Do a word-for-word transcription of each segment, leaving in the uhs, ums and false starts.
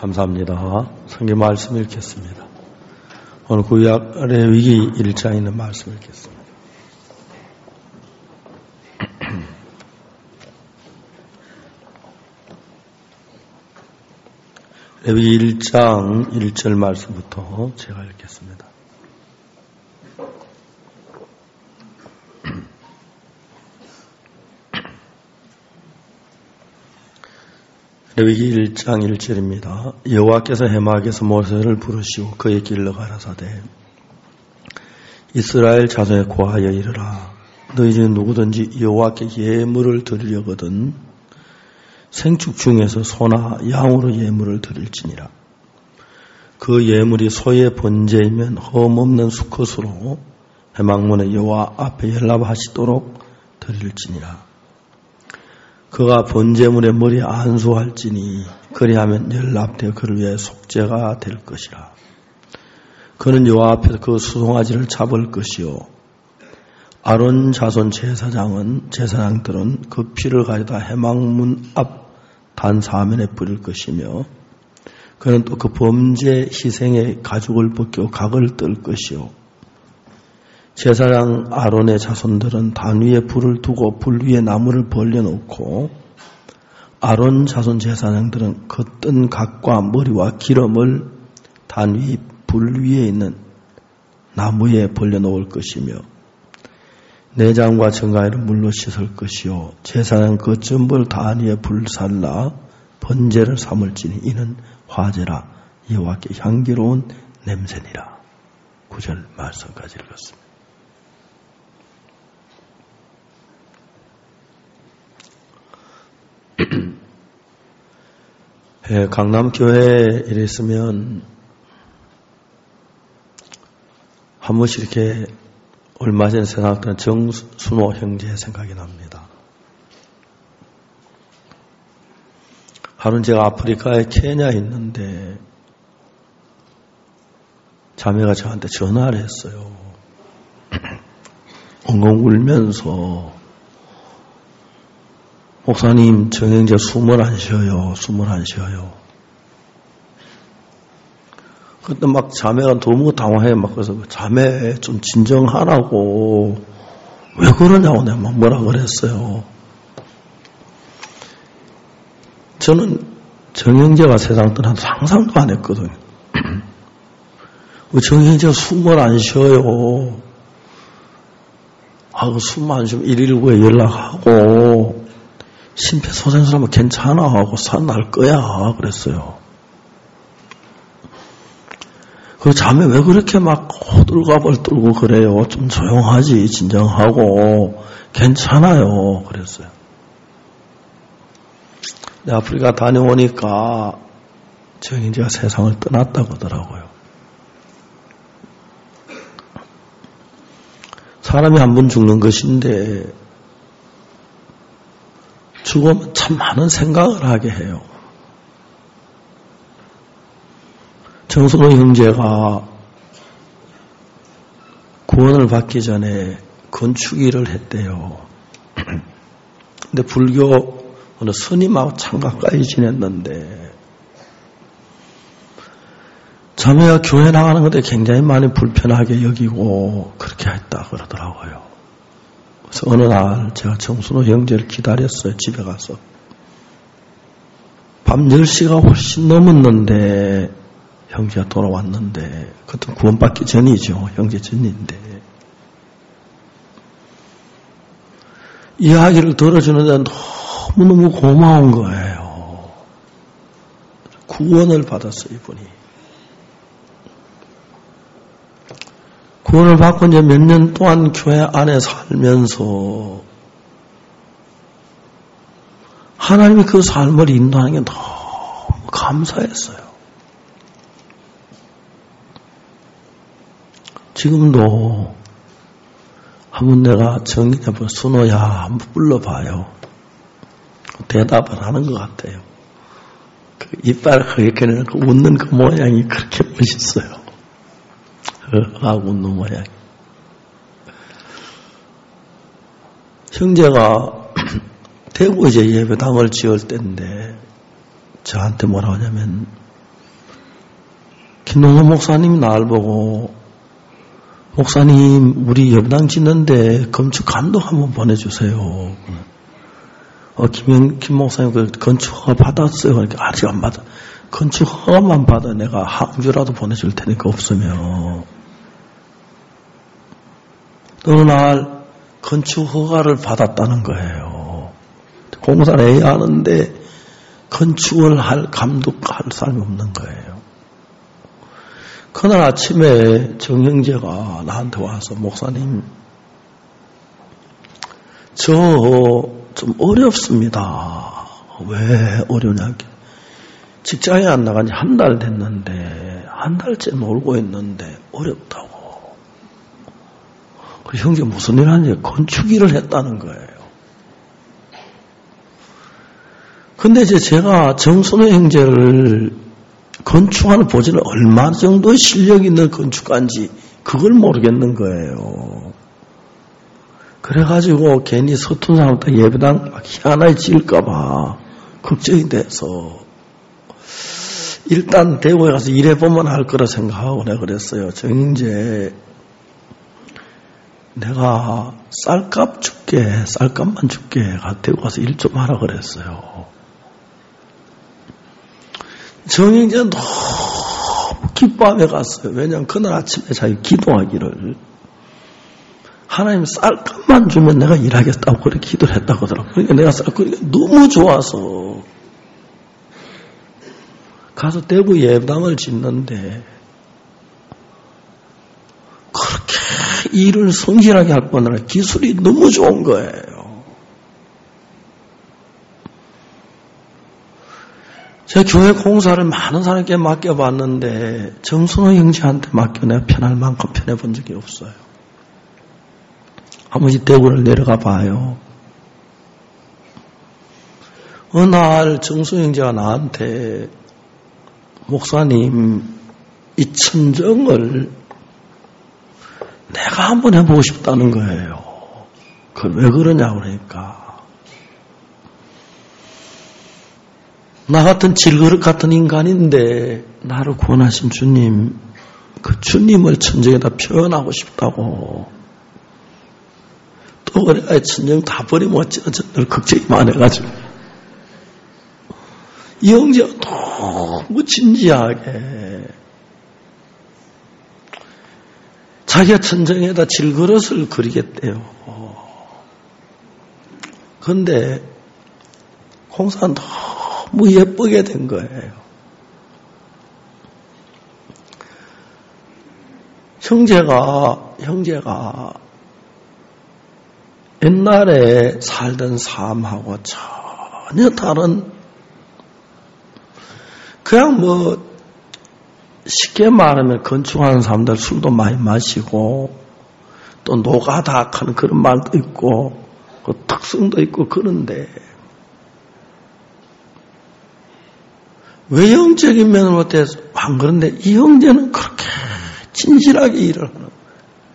감사합니다. 성경 말씀 읽겠습니다. 오늘 구약 레위기 일 장에 있는 말씀 읽겠습니다. 레위기 일 장 일 절 말씀부터 제가 읽겠습니다. 레위기 일 장 일 절입니다. 여호와께서 해막에서 모세를 부르시고 그의 길로 가라사대 이스라엘 자손에 고하여 이르라. 너희 중에 누구든지 여호와께 예물을 드리려거든 생축 중에서 소나 양으로 예물을 드릴지니라. 그 예물이 소의 번제이면 흠없는 수컷으로 해막문에 여호와 앞에 연락하시도록 드릴지니라. 그가 번제물의 머리에 안수할지니 그리하면 연락되어 그를 위해 속죄가 될 것이라. 그는 여호와 앞에서 그 수송아지를 잡을 것이요 아론 자손 제사장은 제사장들은 그 피를 가져다 해막문 앞 단 사면에 뿌릴 것이며 그는 또 그 범죄 희생의 가죽을 벗겨 각을 뜰 것이요 제사장 아론의 자손들은 단 위에 불을 두고 불 위에 나무를 벌려놓고 아론 자손 제사장들은 그 뜬 각과 머리와 기름을 단 위 불 위에 있는 나무에 벌려놓을 것이며 내장과 정가이를 물로 씻을 것이요 제사장 그 전부를 단 위에 불살라 번제를 삼을지니 이는 화제라 여호와께 향기로운 냄새니라. 구 절 말씀까지 읽었습니다. 예, 강남교회에 이랬으면 한 번씩 이렇게 얼마 전에 생각했던 정순호 형제의 생각이 납니다. 하루는 제가 아프리카의 케냐에 있는데 자매가 저한테 전화를 했어요. 엉엉 울면서 목사님, 정형제 숨을 안 쉬어요. 숨을 안 쉬어요. 그때 막 자매가 너무 당황해. 막 그래서 자매 좀 진정하라고. 왜 그러냐고 내가 막 뭐라 그랬어요. 저는 정형제가 세상 떠나도 상상도 안 했거든요. 정형제가 숨을 안 쉬어요. 아, 그 숨 안 쉬면 일일구에 연락하고 심폐소생술하면 괜찮아 하고 살날 거야 그랬어요. 그 자매 왜 그렇게 막 호들갑을 떨고 그래요. 좀 조용하지 진정하고 괜찮아요 그랬어요. 근데 아프리카 다녀오니까 정인지가 세상을 떠났다고 하더라고요. 사람이 한 번 죽는 것인데 죽으면 참 많은 생각을 하게 해요. 정순호 형제가 구원을 받기 전에 건축일을 했대요. 근데 불교 어느 스님하고 참 가까이 지냈는데 자매가 교회 나가는 것에 굉장히 많이 불편하게 여기고 그렇게 했다 그러더라고요. 그래서 어느 날 제가 정순호 형제를 기다렸어요. 집에 가서. 밤 열 시가 훨씬 넘었는데 형제가 돌아왔는데 그것도 구원받기 전이죠. 형제 전인데 이야기를 들어주는데 너무너무 고마운 거예요. 구원을 받았어요. 이분이. 구원을 받고 이제 몇 년 동안 교회 안에 살면서 하나님이 그 삶을 인도하는 게 너무 감사했어요. 지금도 한번 내가 정인해보 순호야 한번 불러봐요. 대답을 하는 것 같아요. 그 이빨을 그렇게 내놓고 웃는 그 모양이 그렇게 멋있어요. 하고 웃는 모양. 형제가 대구 이제 예배당을 지을 때인데 저한테 뭐라 하냐면 김동호 목사님이 나를 보고 목사님 우리 예배당 짓는데 건축 감독 한번 보내주세요. 어, 김, 김 목사님 그 건축 허가 받았어요. 그러니까 아직 안 받아. 건축 허가만 받아 내가 항주라도 보내줄 테니까 없으면. 어느 날 건축 허가를 받았다는 거예요. 공사를 해야 하는데 건축을 할 감독할 사람이 없는 거예요. 그날 아침에 정형제가 나한테 와서 목사님 저 좀 어렵습니다. 왜 어려냐? 직장에 안 나간 지 한 달 됐는데 한 달째 놀고 있는데 어렵다고. 그 형제 무슨 일 하는지 건축 일을 했다는 거예요. 근데 이제 제가 정순호 형제를 건축하는 보지는 얼마 정도의 실력 있는 건축가인지 그걸 모르겠는 거예요. 그래가지고 괜히 서툰 사람부터 예배당 막 희한하게 지을까봐 걱정이 돼서 일단 대구에 가서 일해보면 할 거라 생각하고 내가 그랬어요. 정인재 내가 쌀값 줄게, 쌀값만 줄게. 대구 가서 일 좀 하라 그랬어요. 정영재는 너무 기뻐하며 갔어요. 왜냐하면 그날 아침에 자기 기도하기를 하나님 쌀값만 주면 내가 일하겠다고 그렇게 기도를 했다고 하더라고요. 그러니까 내가 쌀, 그러니까 너무 좋아서 가서 대구 예배당을 짓는데 그렇게 일을 성실하게 할 거나 기술이 너무 좋은 거예요. 제가 교회 공사를 많은 사람에게 맡겨봤는데 정순호 형제한테 맡겨 내가 편할 만큼 편해본 적이 없어요. 한 번씩 대구를 내려가 봐요. 어느 날 정순호 형제가 나한테 목사님 이 천정을 내가 한번 해보고 싶다는 거예요. 그걸 왜 그러냐고 그러니까 나 같은 질그릇 같은 인간인데 나를 구원하신 주님 그 주님을 천정에다 표현하고 싶다고. 또 그래 천정 다 버리면 어쩌죠. 늘 걱정이 많아가지고 이 형제가 너무 진지하게 자기가 천정에다 질그릇을 그리겠대요. 그런데 공사는 너무 예쁘게 된 거예요. 형제가 형제가 옛날에 살던 삶하고 전혀 다른 그냥 뭐 쉽게 말하면 건축하는 사람들 술도 많이 마시고 또 노가다 하는 그런 말도 있고 그 특성도 있고 그런데 외형적인 면으로 대해서 안 그런데 이 형제는 그렇게 진실하게 일을 하는 거예요.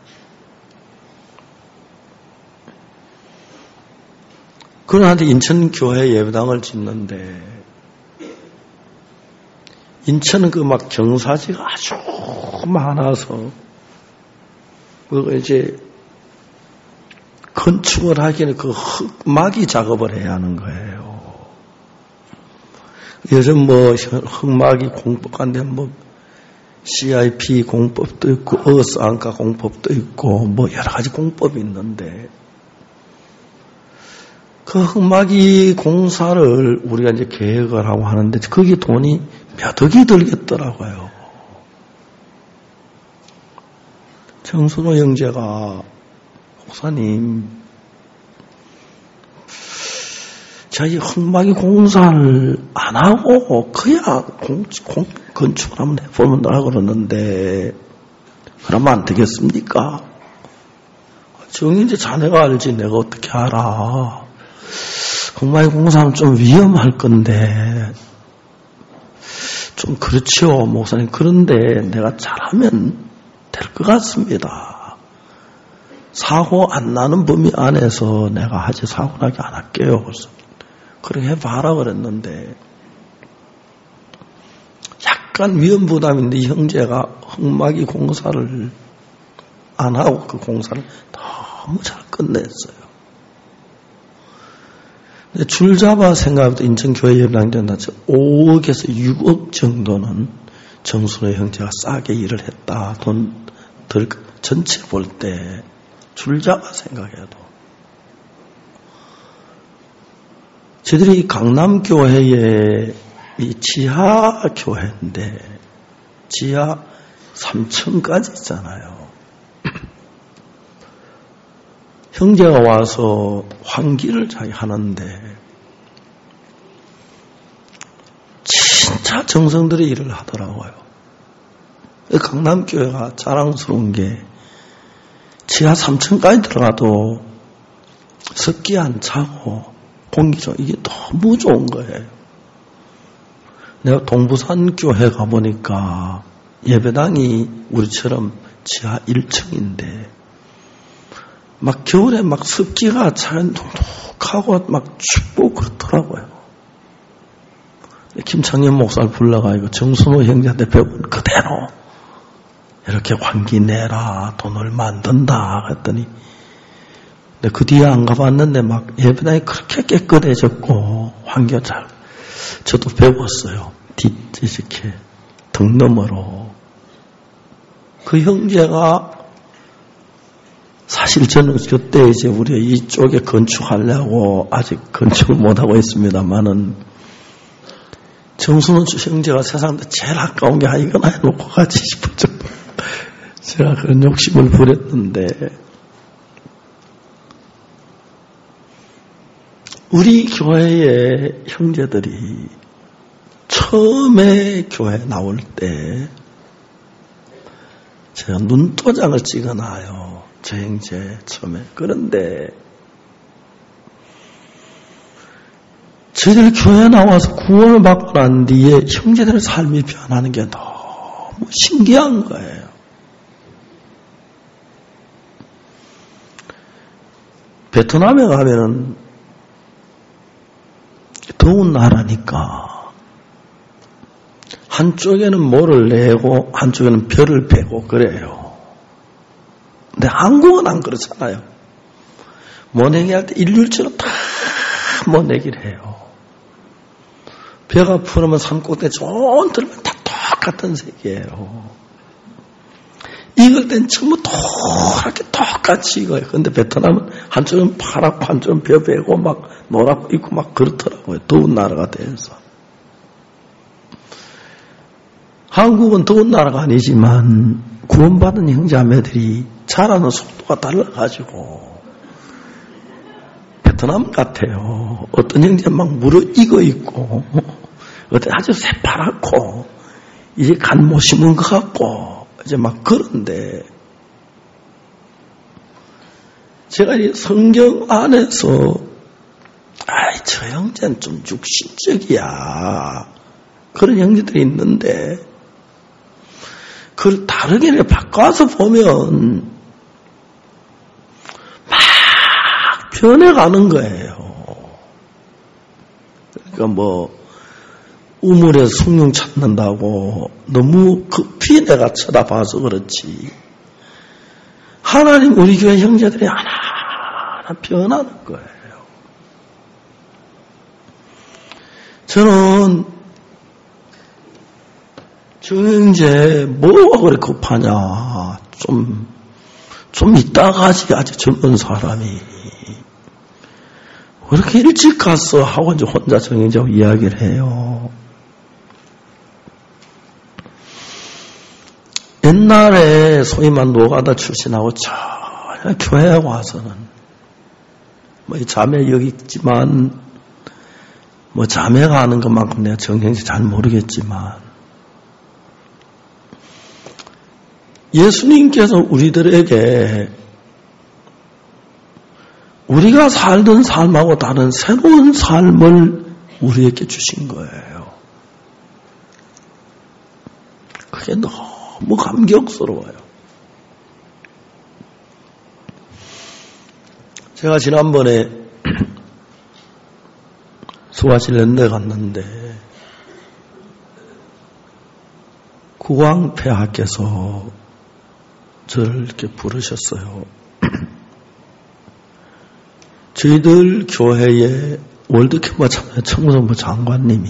그런데 인천 교회 예배당을 짓는데 인천은 그 막 경사지가 아주 많아서 그거 이제 건축을 하기에는 그 흙막이 작업을 해야 하는 거예요. 요즘 뭐 흙막이 공법한데 뭐 씨아이피 공법도 있고 어스안가 공법도 있고 뭐 여러 가지 공법이 있는데 그 흙막이 공사를 우리가 이제 계획을 하고 하는데 거기 돈이 몇 억이 들겠더라고요. 정순호 형제가 목사님 자기 흙막이 공사를 안 하고 그냥 공, 공, 건축을 한번 해보면 나라 그러는데 그러면 안 되겠습니까? 정인재 자네가 알지 내가 어떻게 알아. 흙막이 공사하면 좀 위험할 건데 좀 그렇죠 목사님. 그런데 내가 잘하면 될 것 같습니다. 사고 안 나는 범위 안에서 내가 하지 사고 나게 안 할게요. 그래서 그렇게 해봐라 그랬는데 약간 위험 부담인데 형제가 흑마기 공사를 안 하고 그 공사를 너무 잘 끝냈어요. 근데 줄 잡아 생각해도 인천교회 예배당장 오억에서 육억 정도는 정순호 형제가 싸게 일을 했다. 돈 들, 전체 볼 때 줄 잡아 생각해도. 저희들이 강남교회의 이 지하교회인데 지하 삼 층까지 있잖아요. 형제가 와서 환기를 자기 하는데 진짜 정성들이 일을 하더라고요. 강남교회가 자랑스러운 게 지하 삼 층까지 들어가도 습기 안 차고 공기 좀 이게 너무 좋은 거예요. 내가 동부산 교회 가보니까 예배당이 우리처럼 지하 일 층인데 막 겨울에 막 습기가 차면 톡톡하고 막 춥고 그렇더라고요. 김창현 목사를 불러가지고 정순호 형제한테 배운 그대로 이렇게 환기 내라 돈을 만든다 했더니 근데 그 뒤에 안 가봤는데 막 예배당이 그렇게 깨끗해졌고 환기가 잘 저도 배웠어요. 뒷 이렇게 등 너머로 그 형제가 사실 저는 그때 이제 우리 이쪽에 건축하려고 아직 건축을 못하고 있습니다만은 정순호 형제가 세상에 제일 아까운 게 아, 이거나 해놓고 가지 싶을 정도 제가 그런 욕심을 부렸는데 우리 교회의 형제들이 처음에 교회 나올 때 제가 눈도장을 찍어놔요. 저 형제 처음에. 그런데 저희들 교회 나와서 구원을 받고 난 뒤에 형제들의 삶이 변하는 게 너무 신기한 거예요. 베트남에 가면은 더운 나라니까 한쪽에는 모를 내고 한쪽에는 별을 빼고 그래요. 근데 한국은 안 그렇잖아요. 모내기 할 때 일률처럼 다 모내기를 해요. 배가 부르면 산꼭대기 좀 들면 다 똑같은 색이에요. 익을 땐 전부 똑같게 똑같이 익어요. 근데 베트남은 한쪽은 파랗고 한쪽은 벼 베고 막 노랗고 있고 막 그렇더라고요. 더운 나라가 돼서. 한국은 더운 나라가 아니지만 구원받은 형제자매들이 자라는 속도가 달라가지고 베트남 같아요. 어떤 형제 막 물어 익어 있고 어떤 아주 새파랗고 이제 간 못 심은 것 같고 이제 막 그런데 제가 이 성경 안에서 아이 저 형제는 좀 육신적이야 그런 형제들이 있는데 그걸 다르게 바꿔서 보면 막 변해가는 거예요. 그러니까 뭐 우물에서 숭늉 찾는다고 너무 급히 내가 쳐다봐서 그렇지 하나님 우리 교회 형제들이 하나하나 변하는 거예요. 저는 저 형제 뭐가 그렇게 급하냐 좀, 좀 이따가 하지 아직 젊은 사람이 왜 이렇게 일찍 갔어 하고 이제 혼자 저 형제하고 이야기를 해요. 옛날에 소위 말 노가다 출신하고 전혀 교회에 와서는 뭐 자매 여기 있지만 뭐 자매가 하는 것만큼 내가 정형지 잘 모르겠지만 예수님께서 우리들에게 우리가 살던 삶하고 다른 새로운 삶을 우리에게 주신 거예요. 그게 너무 감격스러워요. 제가 지난번에 수화실랜드 갔는데 국왕폐하께서 저를 이렇게 부르셨어요. 저희들 교회의 월드캠프 참여 청소부 장관님이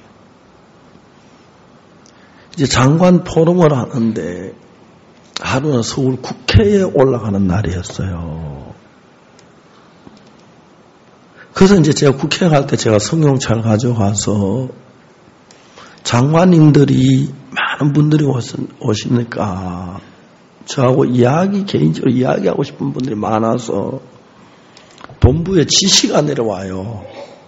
이제 장관 포럼을 하는데 하루는 서울 국회에 올라가는 날이었어요. 그래서 이제 제가 국회에 갈 때 제가 성경책을 가져가서 장관님들이 많은 분들이 오시니까 저하고 이야기, 개인적으로 이야기하고 싶은 분들이 많아서 본부에 지시가 내려와요.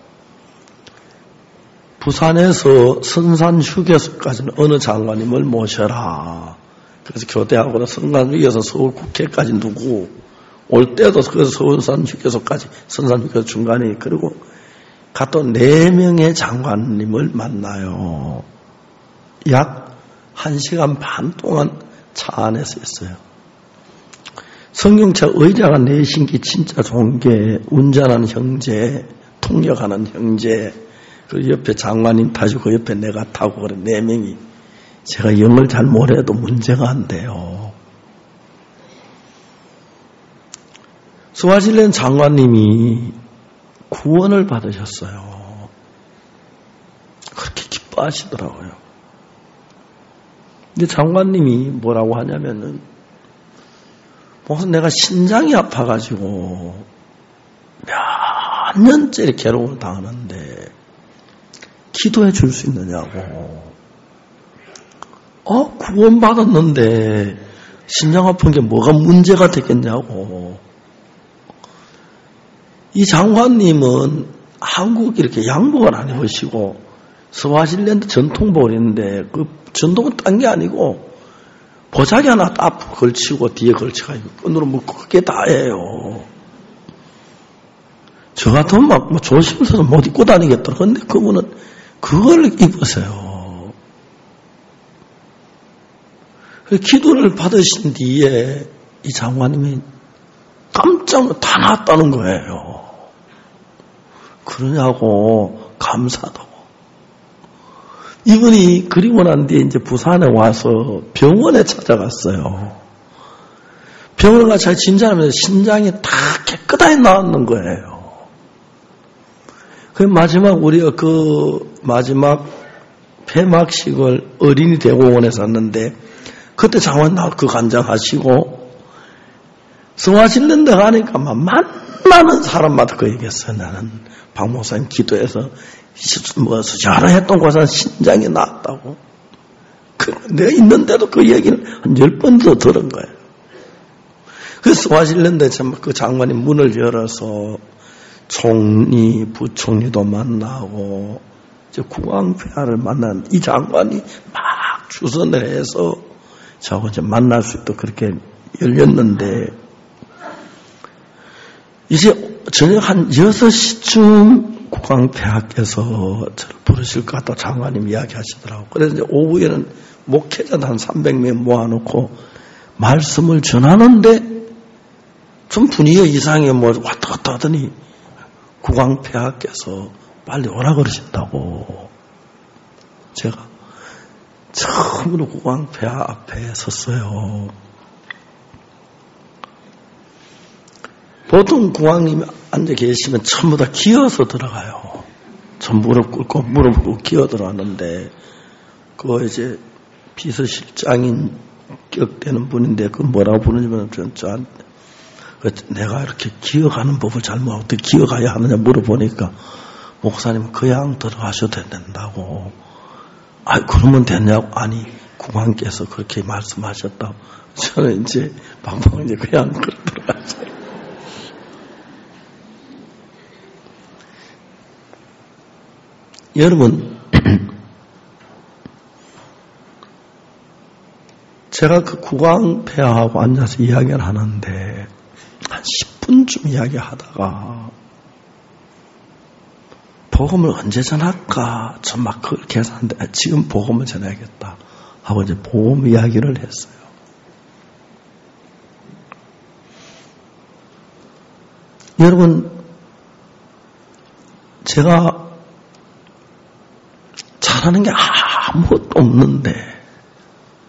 부산에서 선산 휴게소까지는 어느 장관님을 모셔라. 그래서 교대하고 선산 휴게소 서울 국회까지 누구, 올 때도 그래서 선산 휴게소까지, 선산 휴게소 중간에, 그리고 갔다 네 명의 장관님을 만나요. 약 한 시간 반 동안 차 안에서 했어요. 성경책 의자가 내신기 진짜 좋은 게 운전하는 형제, 통역하는 형제, 그 옆에 장관님 타시고 그 옆에 내가 타고 그래 네 명이. 제가 영어를 잘 못해도 문제가 안 돼요. 스와질랜드 장관님이 구원을 받으셨어요. 그렇게 기뻐하시더라고요. 근데 장관님이 뭐라고 하냐면은, 무슨 내가 신장이 아파가지고 몇 년째 괴로움을 당하는데 기도해 줄 수 있느냐고. 어, 구원받았는데 신장 아픈 게 뭐가 문제가 되겠냐고. 이 장관님은 한국 이렇게 양복을 안 입으시고 스와질랜드 전통복을 입는데 그 전통은 딴 게 아니고 보자기 하나 딱 걸치고 뒤에 걸쳐가지고 끈으로 묶고 그게 다예요. 저 같으면 막 뭐 조심스러워서 못 입고 다니겠더라. 근데 그분은 그걸 입으세요. 기도를 받으신 뒤에 이 장관님이 깜짝 다 나았다는 거예요. 그러냐고 감사하다고. 이분이 그리고 난 뒤에 이제 부산에 와서 병원에 찾아갔어요. 병원에 가서 진찰하면서 신장이 다 깨끗하게 나왔는 거예요. 그 마지막 우리가 그 마지막 폐막식을 어린이 대공원에서 했는데 그때 장관 나와 그 간장하시고 스와질랜드 가니까 막 만나는 사람마다 그 얘기했어요. 나는 박 목사님 기도해서 뭐 수자라했던 곳은 신장이 나았다고. 그 내가 있는데도 그 얘기를 한 열 번 더 들은 거예요. 그래서 스와질랜드에 그 장관이 문을 열어서 총리, 부총리도 만나고 이제 국왕폐하를 만난 이 장관이 막 주선을 해서 저하고 이제 만날 수 있도록 그렇게 열렸는데 이제 저녁 한 여섯 시쯤 국왕폐하께서 저를 부르실 것 같다 장관님 이야기 하시더라고요. 그래서 이제 오후에는 목회자도 한 삼백 명 모아놓고 말씀을 전하는데 좀 분위기가 이상해 뭐 왔다 갔다 하더니 국왕폐하께서 빨리 오라 그러신다고. 제가 처음으로 국왕폐하 앞에 섰어요. 보통 국왕님이 앉아 계시면 전부 다 기어서 들어가요. 전 무릎 꿇고 무릎 꿇고 기어 들어왔는데 그거 이제 비서실장인 격되는 분인데 그 뭐라고 부르냐면 저한테 내가 이렇게 기어가는 법을 잘 모르고 어떻게 기어가야 하느냐 물어보니까 목사님 그냥 들어가셔도 된다고. 아 그러면 됐냐고. 아니 국왕께서 그렇게 말씀하셨다고. 저는 이제 방방 이제 그냥 들어갔어요. 여러분, 제가 그 국왕폐하하고 앉아서 이야기를 하는데 한 십 분쯤 이야기하다가 복음을 언제 전할까 전 막 그걸 계산하는데 지금 복음을 전해야겠다 하고 이제 복음 이야기를 했어요. 여러분, 제가 잘하는 게 아무것도 없는데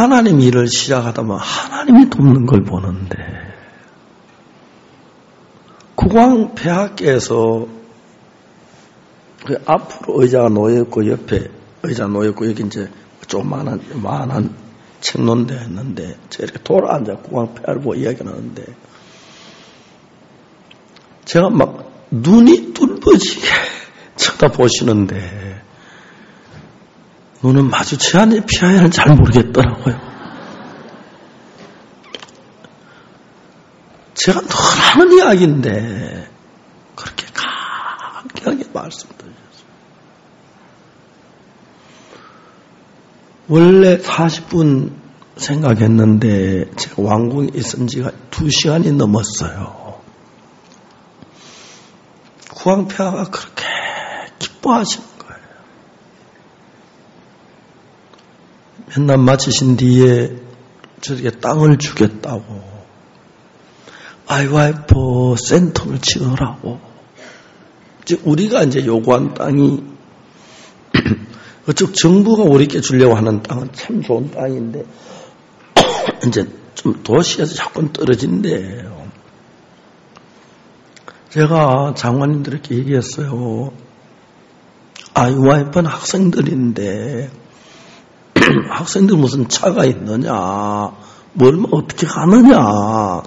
하나님 일을 시작하다 보면 하나님이 돕는 걸 보는데 국왕폐하께서 그 앞으로 의자가 놓여있고 옆에 의자 놓여있고 여기 이제 조그만한 만한 책논대가 있는데 제가 이렇게 돌아앉아 국왕폐하를 보고 이야기를 하는데 제가 막 눈이 뚫어지게 쳐다보시는데 눈은 마주쳐야하는지 피해야 하는지 잘 모르겠더라고요. 제가 늘 하는 이야기인데 그렇게 강하게 말씀드렸어요. 원래 사십 분 생각했는데 제가 왕궁에 있은 지가 두 시간이 넘었어요. 국왕폐하가 그렇게 기뻐하시는 거예요. 맨날 마치신 뒤에 저에게 땅을 주겠다고 아이와이프 센터를 지으라고. 이제 우리가 이제 요구한 땅이 그쪽 정부가 우리께 주려고 하는 땅은 참 좋은 땅인데 이제 좀 도시에서 자꾸 떨어진대요. 제가 장관님들에게 얘기했어요. 아이와이프는 학생들인데 학생들 무슨 차가 있느냐, 뭘 어떻게 가느냐.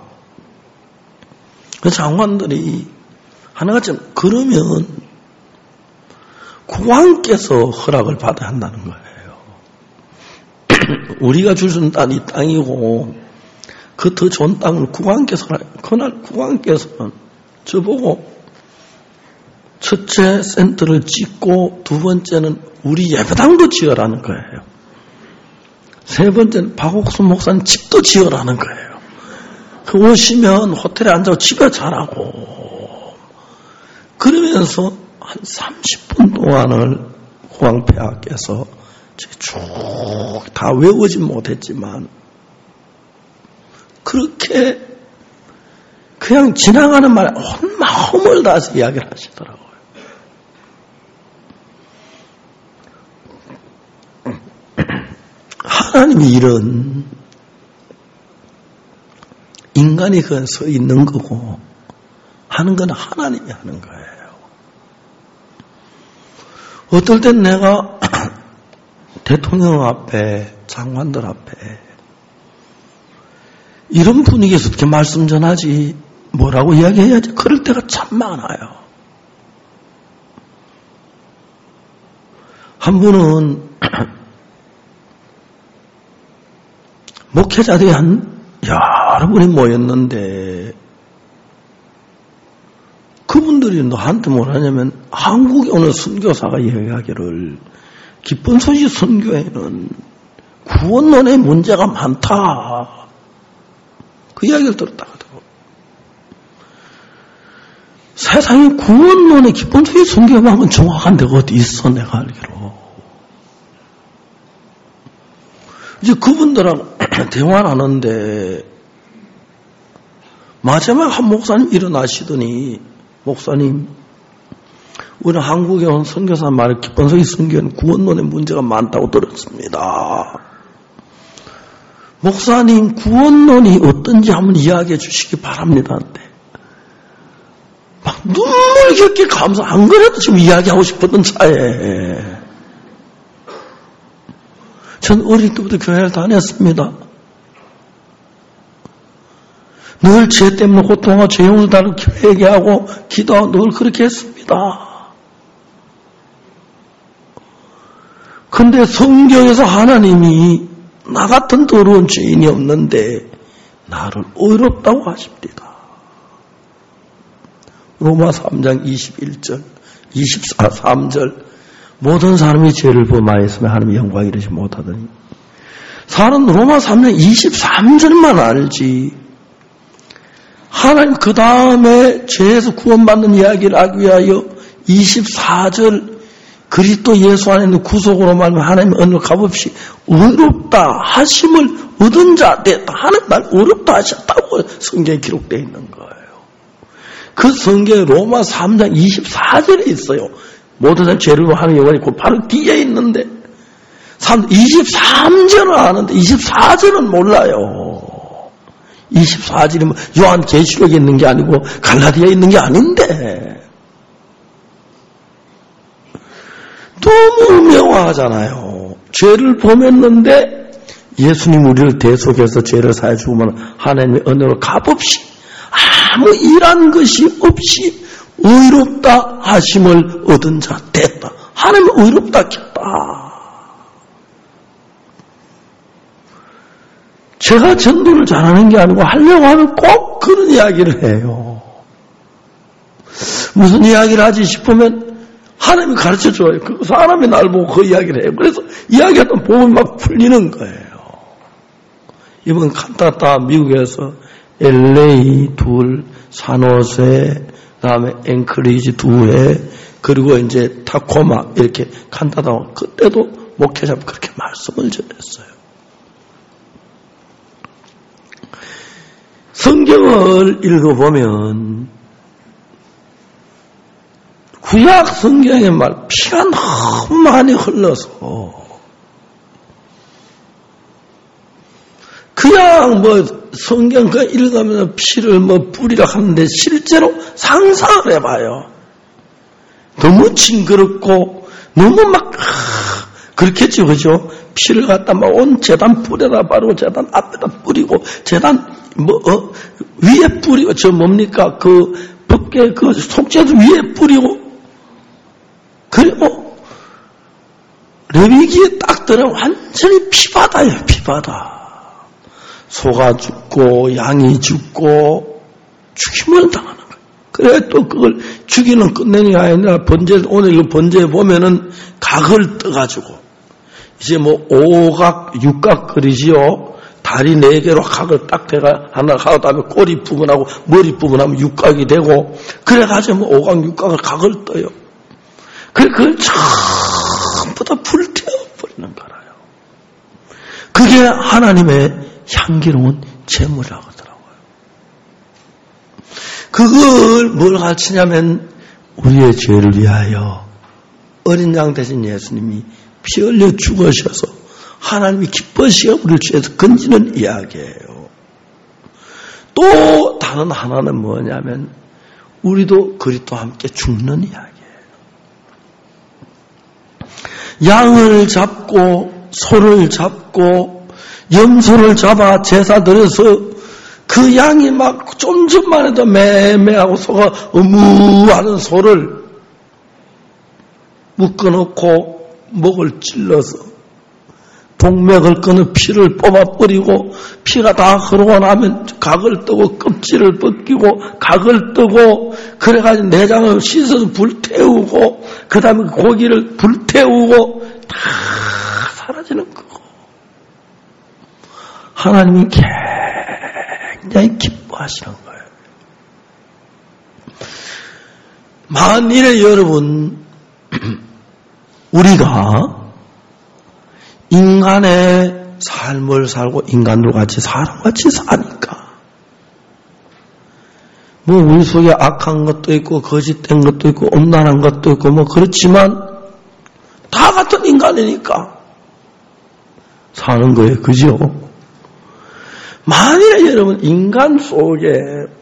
그 장관들이 하나같이 그러면 국왕께서 허락을 받아야 한다는 거예요. 우리가 줄 수 있는 땅이 땅이고 그 더 좋은 땅을 국왕께서 그날 국왕께서는 저보고 첫째 센터를 짓고 두 번째는 우리 예배당도 지어라는 거예요. 세 번째는 박옥수 목사님 집도 지어라는 거예요. 그 오시면 호텔에 앉아서 집에 자라고. 그러면서 한 삼십 분 동안을 국왕폐하께서 쭉 다 외우진 못했지만 그렇게 그냥 지나가는 말에 온 마음을 다해서 이야기를 하시더라고요. 하나님의 일은 인간이 그냥 서 있는 거고 하는 건 하나님이 하는 거예요. 어떨 땐 내가 대통령 앞에 장관들 앞에 이런 분위기에서 어떻게 말씀 전하지 뭐라고 이야기해야지 그럴 때가 참 많아요. 한 분은 목회자들이 한 여러 분이 모였는데 그분들이 너한테 뭐라냐면 한국에 오는 선교사가 이야기하기를 기쁜 소식 선교에는 구원론의 문제가 많다. 그 이야기를 들었다 하더라고요. 세상에 구원론의 기쁜 소식 선교만은 정확한 데가 어디 있어 내가 알기로. 이제 그분들하고 대화를 하는데 마지막 한 목사님 일어나시더니 목사님 우리는 한국에 온 선교사 말에 기쁜 소식 선교는 구원론의 문제가 많다고 들었습니다. 목사님 구원론이 어떤지 한번 이야기해 주시기 바랍니다. 막 눈물겹게 감사 안 그래도 지금 이야기하고 싶었던 차에 전 어릴 때부터 교회를 다녔습니다. 늘 죄 때문에 고통하고 죄용을 다루고 회개하고 기도하고 늘 그렇게 했습니다. 그런데 성경에서 하나님이 나 같은 더러운 죄인이 없는데 나를 의롭다고 하십니다. 로마 삼 장 이십일 절, 이십사, 삼 절 모든 사람이 죄를 범하였으면 하나님의 영광을 이루지 못하더니 사람은 로마 삼 장 이십삼 절만 알지 하나님 그 다음에 죄에서 구원받는 이야기를 하기 위하여 이십사 절 그리스도 예수 안에 있는 구속으로 말하면 하나님의 은혜로 값없이 의롭다 하심을 얻은 자 됐다. 하나님 날 의롭다 하셨다고 성경에 기록되어 있는 거예요. 그 성경에 로마 삼 장 이십사 절에 있어요. 모든 사람 죄를 하는 영혼이 곧 바로 뒤에 있는데 이십삼 절은 아는데 이십사 절은 몰라요. 이십사 절이면 요한 계시록에 있는 게 아니고 갈라디아에 있는 게 아닌데 너무 명확하잖아요. 죄를 범했는데 예수님 우리를 대속해서 죄를 사해 죽으면 하나님의 은혜로 값없이 아무 일한 것이 없이 의롭다 하심을 얻은 자 됐다. 하나님은 의롭다 했다. 제가 전도를 잘하는 게 아니고 하려고 하면 꼭 그런 이야기를 해요. 무슨 이야기를 하지 싶으면 하나님이 가르쳐줘요. 그 사람이 날 보고 그 이야기를 해요. 그래서 이야기하던 보면 막 풀리는 거예요. 이번 칸타타 미국에서 엘에이 둘, 산호세, 그다음에 앵커리지 두 회, 그리고 이제 타코마 이렇게 칸타타 그때도 목회자분 그렇게 말씀을 전했어요. 성경을 읽어보면 구약 성경의 말 피가 너무 많이 흘러서 그냥 뭐 성경 그 읽으면서 피를 뭐 뿌리라 하는데 실제로 상상을 해봐요. 너무 징그럽고 너무 막 그렇겠죠, 그죠? 피를 갖다 막 온 제단 뿌려다 바르고 제단 앞에다 뿌리고 제단 뭐 어, 위에 뿌리고 저 뭡니까 그 법계 그 속죄도 위에 뿌리고 그리고 레위기에 딱 들어 완전히 피바다예요, 피바다. 소가 죽고 양이 죽고 죽임을 당하는 거예요. 그래 또 그걸 죽이는 끝내는 게 아니라 번제 오늘 이 번제에 보면은 각을 떠가지고 이제 뭐 오각 육각 그리지요. 다리 네 개로 각을 딱 대가 하나 하고 다음에 꼬리 부분하고 머리 부분하면 육각이 되고 그래가지고 뭐 오각 육각을 각을 떠요. 그래 그걸 전부 다 불태워버리는 거라요. 그게 하나님의 향기로운 제물이라고 하더라고요. 그걸 뭘 가르치냐면 우리의 죄를 위하여 어린 양 대신 예수님이 피 흘려 죽으셔서 하나님이 기뻐하시어 우리를 죄에서 건지는 이야기예요. 또 다른 하나는 뭐냐면 우리도 그리스도와 함께 죽는 이야기예요. 양을 잡고 소를 잡고 염소를 잡아 제사 드려서 그 양이 막 좀 전만 해도 매매하고 소가 어무하는 소를 묶어놓고 목을 찔러서 동맥을 끊어 피를 뽑아버리고 피가 다 흐르고 나면 각을 뜨고 껍질을 벗기고 각을 뜨고 그래가지고 내장을 씻어서 불태우고 그 다음에 고기를 불태우고 다 사라지는 거고 하나님이 굉장히 기뻐하시는 거예요. 만일에 여러분 우리가 인간의 삶을 살고 인간도 같이 사람같이 사니까 뭐 우리 속에 악한 것도 있고 거짓된 것도 있고 음란한 것도 있고 뭐 그렇지만 다 같은 인간이니까 사는 거예요. 그죠? 만일에 여러분 인간 속에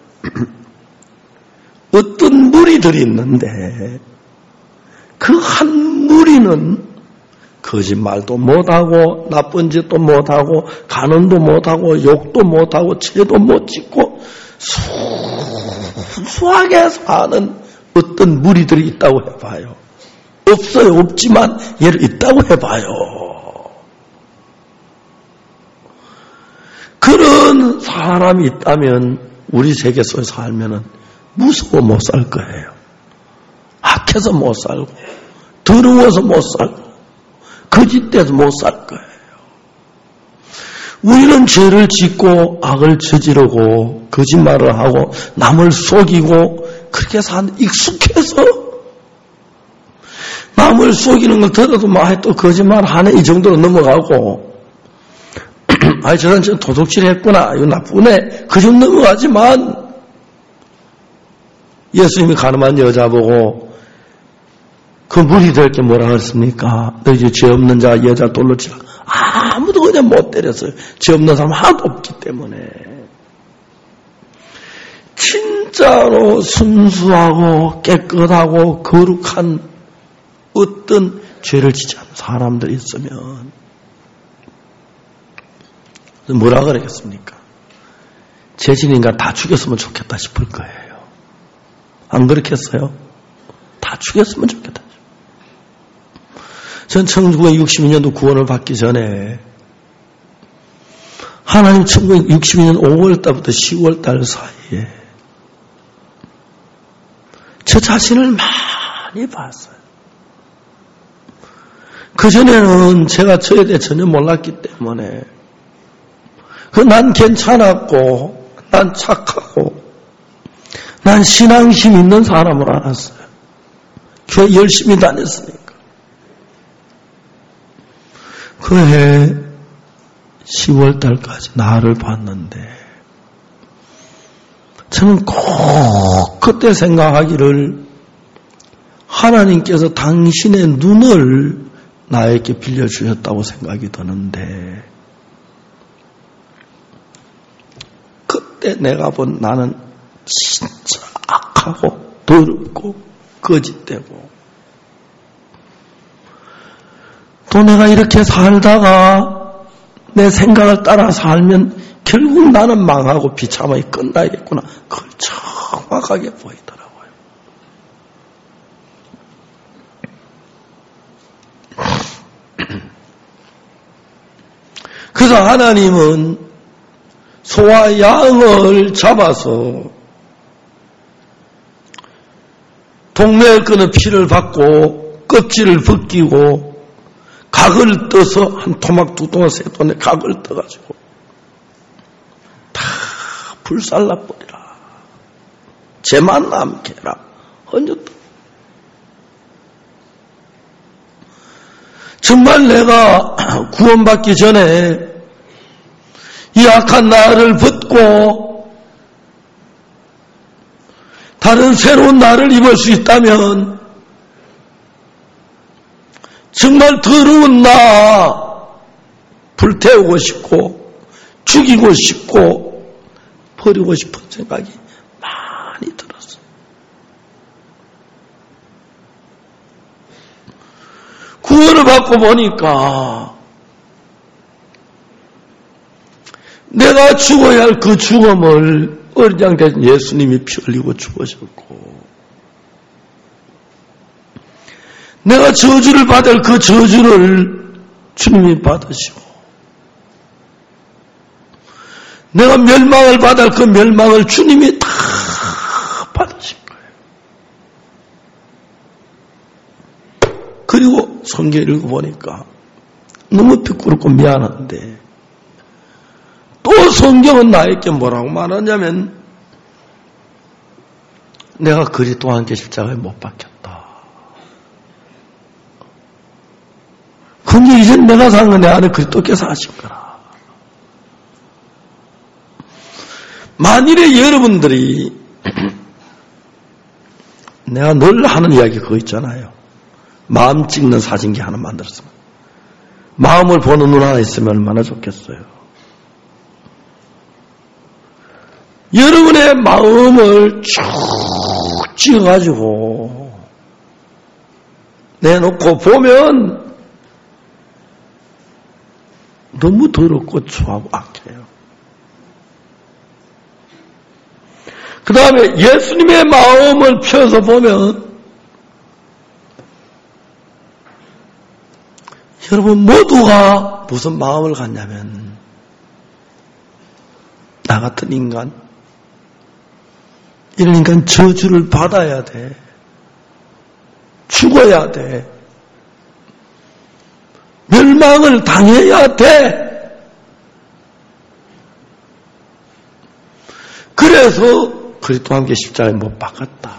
어떤 무리들이 있는데 그 한 무리는 거짓말도 못하고 나쁜 짓도 못하고 간음도 못하고 욕도 못하고 죄도 못 짓고 순수하게 사는 어떤 무리들이 있다고 해봐요. 없어요. 없지만 얘를 있다고 해봐요. 그런 사람이 있다면 우리 세계 속에 살면은 무서워 못 살 거예요. 악해서 못 살고 더러워서 못 살고 거짓돼서 못 살 거예요. 우리는 죄를 짓고 악을 저지르고 거짓말을 하고 남을 속이고 그렇게 산 익숙해서 남을 속이는 걸 들어도 막 또 거짓말 하네 이 정도로 넘어가고 아이 저는 저 도둑질 했구나 이거 나쁘네 그 정도 넘어가지만 예수님이 가늠한 여자 보고 그 물이 될 게 뭐라 그랬습니까? 너 이제 죄 없는 자 여자 돌로 치라. 아무도 그냥 못 때렸어요. 죄 없는 사람 하나도 없기 때문에. 진짜로 순수하고 깨끗하고 거룩한 어떤 죄를 지지 않는 사람들이 있으면 뭐라 그러겠습니까? 죄진인간 다 죽였으면 좋겠다 싶을 거예요. 안 그렇겠어요? 다 죽였으면 좋겠다. 전 천구백육십이 년도 구원을 받기 전에 하나님 천구백육십이 년 오월 달부터 시월 달 사이에 저 자신을 많이 봤어요. 그전에는 제가 저에 대해 전혀 몰랐기 때문에 그 난 괜찮았고 난 착하고 난 신앙심 있는 사람을 알았어요. 교회 열심히 다녔으니까. 그해 시월 달까지 나를 봤는데 저는 꼭 그때 생각하기를 하나님께서 당신의 눈을 나에게 빌려주셨다고 생각이 드는데 그때 내가 본 나는 진짜 악하고 더럽고 거짓되고 또 내가 이렇게 살다가 내 생각을 따라 살면 결국 나는 망하고 비참하게 끝나겠구나. 그걸 정확하게 보이더라고요. 그래서 하나님은 소와 양을 잡아서 동네에 끄는 피를 받고 껍질을 벗기고 각을 떠서 한 토막 두 토막 세 토막에 각을 떠가지고 다 불살라버리라. 죄만 남게 해라. 헌졌다. 정말 내가 구원받기 전에 이 악한 나를 벗고 다른 새로운 나를 입을 수 있다면 정말 더러운 나 불태우고 싶고 죽이고 싶고 버리고 싶은 생각이 많이 들었어요. 구원을 받고 보니까 내가 죽어야 할 그 죽음을 어린 된 예수님이 피 흘리고 죽으셨고 내가 저주를 받을 그 저주를 주님이 받으시고 내가 멸망을 받을 그 멸망을 주님이 다 받으신 거예요. 그리고 성경 읽어보니까 너무 부끄럽고 미안한데 또 성경은 나에게 뭐라고 말하냐면 내가 그리스도와 함께 십자가에 못 박혔다. 근데 이제 내가 산 건 내 안에 그리스도께서 하신 거라. 만일에 여러분들이 내가 늘 하는 이야기 그거 있잖아요. 마음 찍는 사진기 하나 만들었으면 마음을 보는 눈 하나 있으면 얼마나 좋겠어요. 여러분의 마음을 쭉 찍어가지고 내놓고 보면 너무 더럽고 추하고 악해요. 그 다음에 예수님의 마음을 펴서 보면 여러분 모두가 무슨 마음을 갖냐면 나 같은 인간 이런 인간 저주를 받아야 돼. 죽어야 돼. 멸망을 당해야 돼. 그래서 그리스도와 함께 십자가에 못 박았다.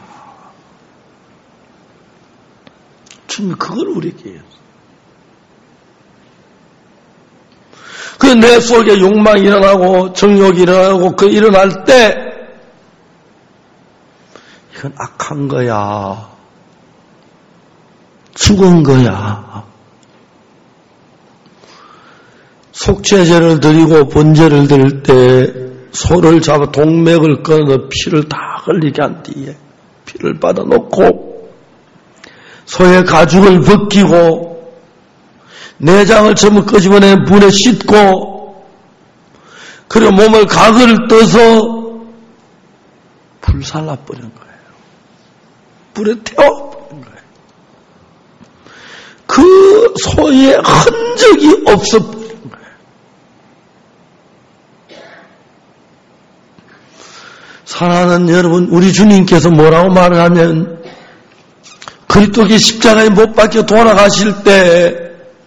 주님이 그걸 우리에게 해요. 그 내 속에 욕망이 일어나고 정욕이 일어나고 그 일어날 때 이건 악한 거야. 죽은 거야. 속죄제를 드리고 번제를 드릴 때 소를 잡아 동맥을 끊어 피를 다 흘리게 한 뒤에 피를 받아놓고 소의 가죽을 벗기고 내장을 전부 끄집어내 물에 씻고 그리고 몸을 각을 떠서 불살라 버린 거예요. 불에 태워버린 거예요. 그 소의 흔적이 없어버린 거예요. 사랑하는 여러분, 우리 주님께서 뭐라고 말을 하면 그리스도의 십자가에 못 박혀 돌아가실 때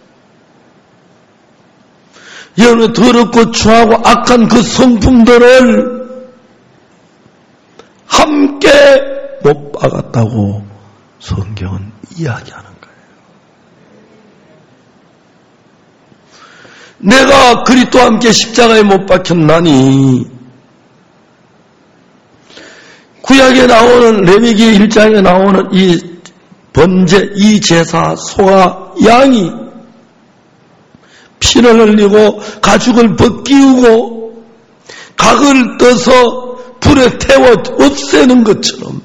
여러분의 더럽고 추하고 악한 그 성품들을 함께 못 박았다고 성경은 이야기하는 거예요. 내가 그리스도와 함께 십자가에 못 박혔나니 구약에 나오는 레위기 일 장에 나오는 이 번제, 이 제사, 소와 양이 피를 흘리고 가죽을 벗기우고 각을 떠서 불에 태워 없애는 것처럼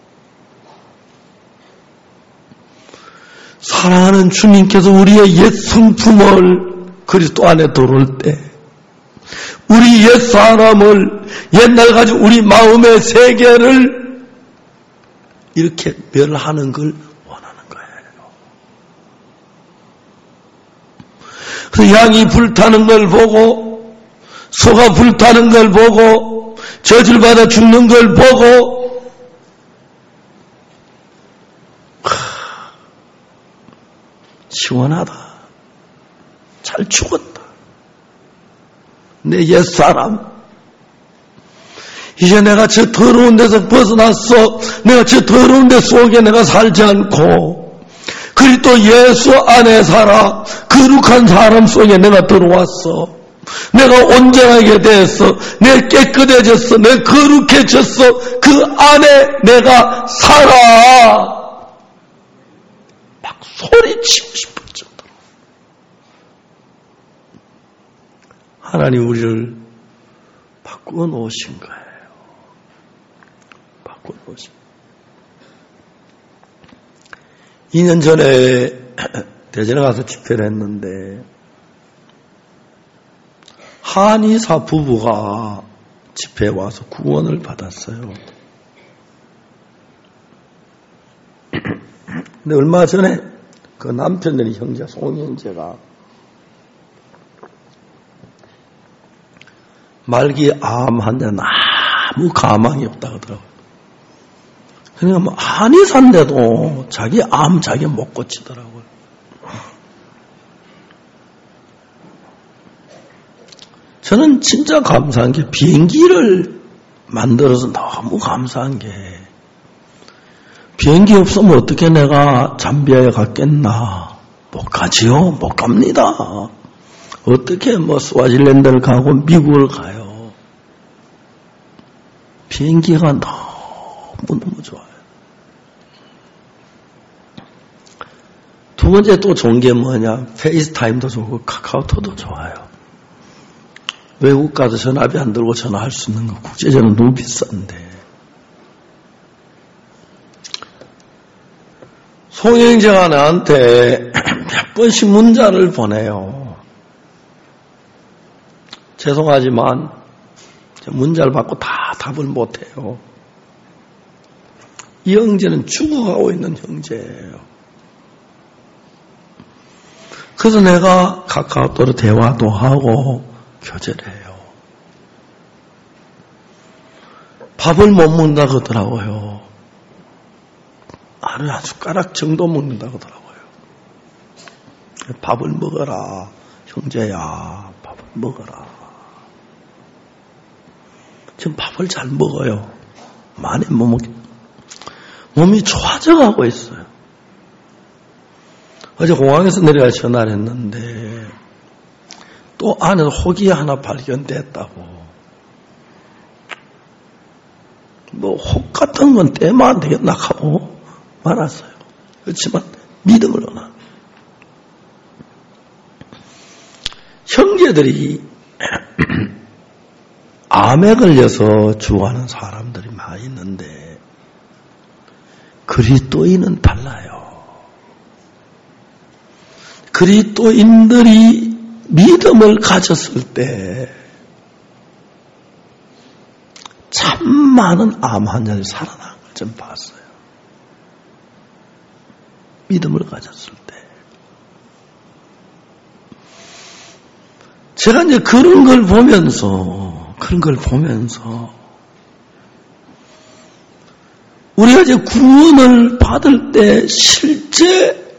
사랑하는 주님께서 우리의 옛 성품을 그리스도 안에 들어올 때 우리 옛 사람을 옛날 가진 우리 마음의 세계를 이렇게 멸하는 걸 원하는 거예요. 그래서 양이 불타는 걸 보고 소가 불타는 걸 보고 저주받아 죽는 걸 보고 하, 시원하다. 잘 죽었다. 내 옛사람 이제 내가 저 더러운 데서 벗어났어. 내가 저 더러운 데 속에 내가 살지 않고 그리스도 예수 안에 살아 거룩한 사람 속에 내가 들어왔어. 내가 온전하게 됐어. 내가 깨끗해졌어. 내가 거룩해졌어. 그 안에 내가 살아. 막 소리치고 싶을 정도로 하나님 우리를 바꾸어 놓으신 거예요. 바꾸어 놓으신 거예요. 이 년 전에 대전에 가서 집회를 했는데 한의사 부부가 집회에 와서 구원을 받았어요. 근데 얼마 전에 그 남편들이 형제 송현재가 말기 암 환자 아무 가망이 없다 하더라고요. 그러니까 뭐 한의사인데도 자기 암 자기 못 고치더라고요. 저는 진짜 감사한 게 비행기를 만들어서 너무 감사한 게 비행기 없으면 어떻게 내가 잠비아에 갔겠나. 못 가지요. 못 갑니다. 어떻게 뭐 스와질랜드를 가고 미국을 가요. 비행기가 너무너무 좋아요. 두 번째 또 좋은 게 뭐냐. 페이스타임도 좋고 카카오톡도 좋아요. 외국 가서 전화비 안 들고 전화할 수 있는 거 국제전화는 너무 비싼데. 송영재가 나한테 몇 번씩 문자를 보내요. 죄송하지만 문자를 받고 다 답을 못해요. 이 형제는 죽어가고 있는 형제예요. 그래서 내가 카카오톡으로 대화도 하고 교제를 해요. 밥을 못 먹는다고 하더라고요. 하루에 한 숟가락 정도 먹는다고 하더라고요. 밥을 먹어라. 형제야, 밥을 먹어라. 지금 밥을 잘 먹어요. 많이 못 먹게. 몸이 좋아져 가고 있어요. 어제 공항에서 내려가 전화를 했는데 또 안에 혹이 하나 발견됐다고. 뭐 혹 같은 건 떼면 안 되겠나 하고 말았어요. 그렇지만 믿음을 원합니다. 형제들이 암에 걸려서 죽어가는 사람들이 많이 있는데 그리스도인은 달라요. 그리스도인들이 믿음을 가졌을 때 참 많은 암 환자들이 살아나는 걸 좀 봤어요. 믿음을 가졌을 때. 제가 이제 그런 걸 보면서, 그런 걸 보면서, 우리가 이제 구원을 받을 때 실제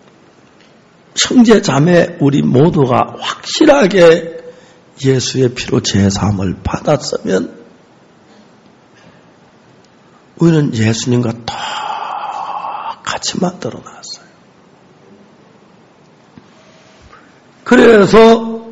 형제 자매 우리 모두가 확실하게 예수의 피로 제사함을 받았으면 우리는 예수님과 똑같이 만들어 놨어요. 그래서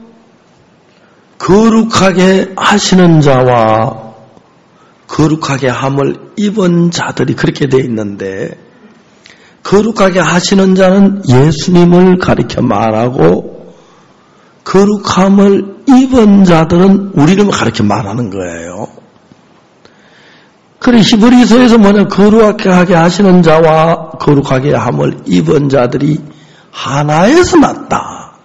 거룩하게 하시는 자와 거룩하게 함을 입은 자들이 그렇게 돼 있는데 거룩하게 하시는 자는 예수님을 가리켜 말하고 거룩함을 입은 자들은 우리를 가리켜 말하는 거예요. 그래 히브리서에서 뭐냐 거룩하게 하시는 자와 거룩하게 함을 입은 자들이 하나에서 났다.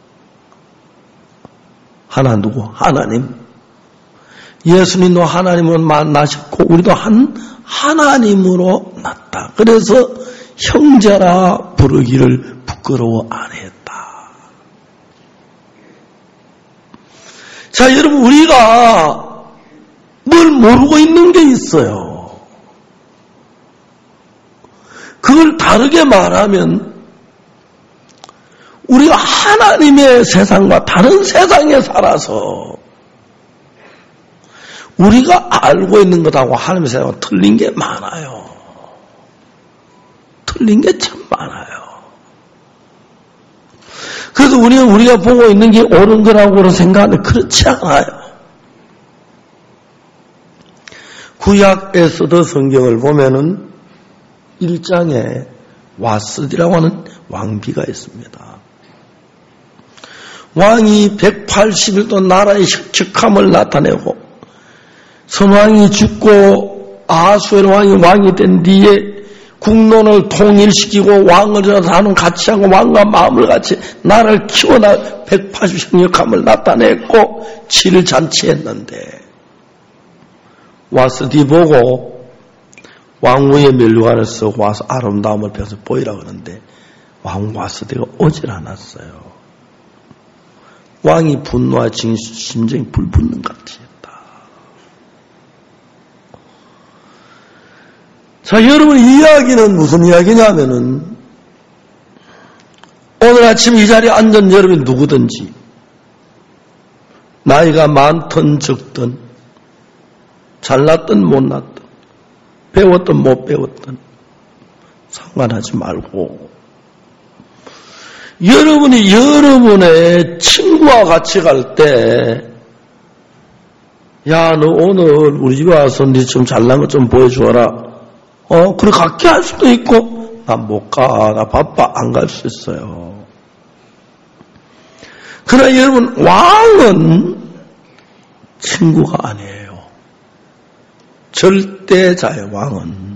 하나 누구? 하나님. 예수님도 하나님으로 만나셨고 우리도 한 하나님으로 났다. 그래서 형제라 부르기를 부끄러워 안 했다. 자, 여러분 우리가 뭘 모르고 있는 게 있어요. 그걸 다르게 말하면 우리가 하나님의 세상과 다른 세상에 살아서 우리가 알고 있는 것하고 하나님의 세상과 틀린 게 많아요. 틀린 게 참 많아요. 그래서 우리는 우리가 보고 있는 게 옳은 거라고 생각하는데 그렇지 않아요. 구약에서도 성경을 보면은 일 장에 와스디라고 하는 왕비가 있습니다. 왕이 백팔십 일 동안 나라의 혁혁함을 나타내고 선왕이 죽고 아하수에로 왕이 왕이 된 뒤에 국론을 통일시키고 왕을 하는 같이 하고 왕과 마음을 같이 나라를 키워나 백팔십 혁혁함을 나타냈고 칠 잔치했는데 와스디 보고 왕후의 면류관을 쓰고 와서 아름다움을 펴서 보이라고 하는데 왕 와스디가 오질 않았어요. 왕이 분노와 심정이 불붙는 것 같았다. 자, 여러분 이 이야기는 무슨 이야기냐면은 오늘 아침 이 자리에 앉은 여러분이 누구든지 나이가 많든 적든 잘났든 못났든 배웠든 못 배웠든 상관하지 말고 여러분이 여러분의 친구와 같이 갈 때 야, 너 오늘 우리 집에 와서 네 좀 잘난 것 좀 보여주어라. 어, 그래 갖게 할 수도 있고 나 못 가, 나 바빠 안 갈 수 있어요. 그러나 여러분 왕은 친구가 아니에요. 절대자의 왕은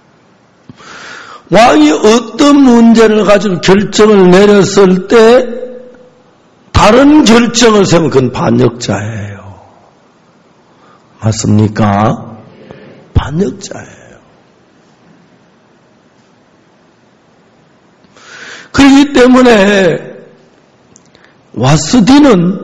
왕이 어떤 문제를 가지고 결정을 내렸을 때 다른 결정을 세우면 그건 반역자예요. 맞습니까? 반역자예요. 그렇기 때문에 와스디는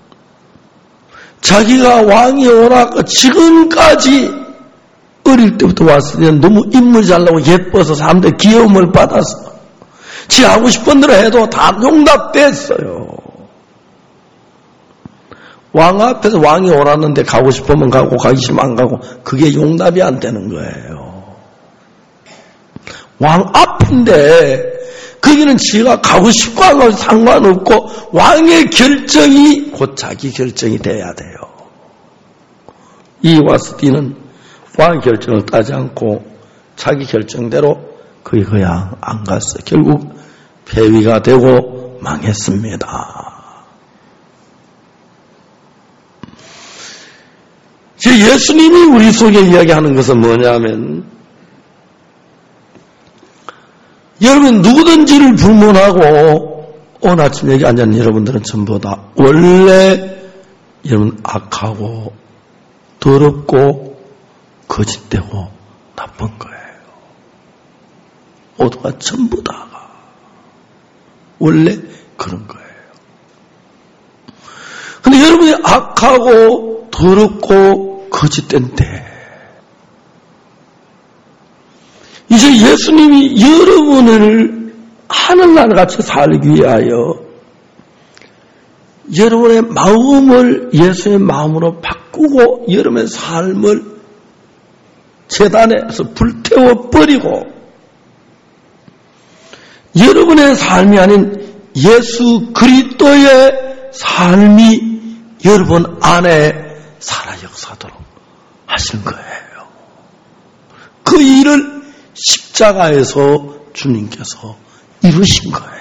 자기가 왕이 오라고 지금까지 어릴 때부터 왔으니 너무 인물 잘나고 예뻐서 사람들 귀여움을 받아서 지 하고 싶은 대로 해도 다 용납됐어요. 왕 앞에서 왕이 오랐는데 가고 싶으면 가고 가기 싫으면 안 가고 그게 용납이 안 되는 거예요. 왕 앞인데 거기는 지가 가고 싶고 안 가고 상관없고 왕의 결정이 곧 자기 결정이 돼야 돼요. 이 와스디는 왕의 결정을 따지 않고 자기 결정대로 그게 그냥 안 갔어. 결국 폐위가 되고 망했습니다. 예수님이 우리 속에 이야기하는 것은 뭐냐면, 여러분 누구든지를 불문하고 오늘 아침 여기 앉은 여러분들은 전부 다 원래 여러분 악하고 더럽고 거짓되고 나쁜 거예요. 모두가 전부 다가 원래 그런 거예요. 근데 여러분이 악하고 더럽고 거짓된데 이제 예수님이 여러분을 하늘나라같이 살기 위하여 여러분의 마음을 예수의 마음으로 바꾸고 여러분의 삶을 제단에서 불태워버리고 여러분의 삶이 아닌 예수 그리스도의 삶이 여러분 안에 살아 역사도록 하신 거예요. 그 일을 십자가에서 주님께서 이루신 거예요.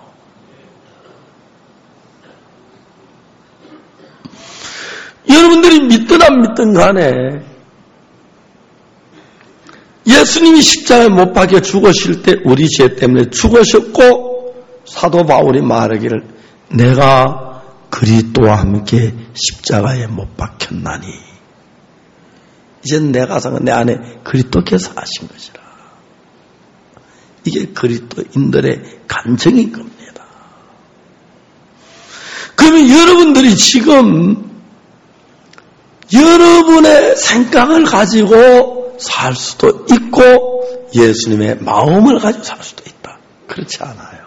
여러분들이 믿든 안 믿든 간에 예수님이 십자가에 못 박혀 죽으실 때 우리 죄 때문에 죽으셨고 사도 바울이 말하기를 내가 그리스도와 함께 십자가에 못 박혔나니 이젠 내가 산 내 안에 그리스도께서 하신 것이라. 이게 그리스도인들의 간증인 겁니다. 그러면 여러분들이 지금 여러분의 생각을 가지고 살 수도 있고 예수님의 마음을 가지고 살 수도 있다. 그렇지 않아요.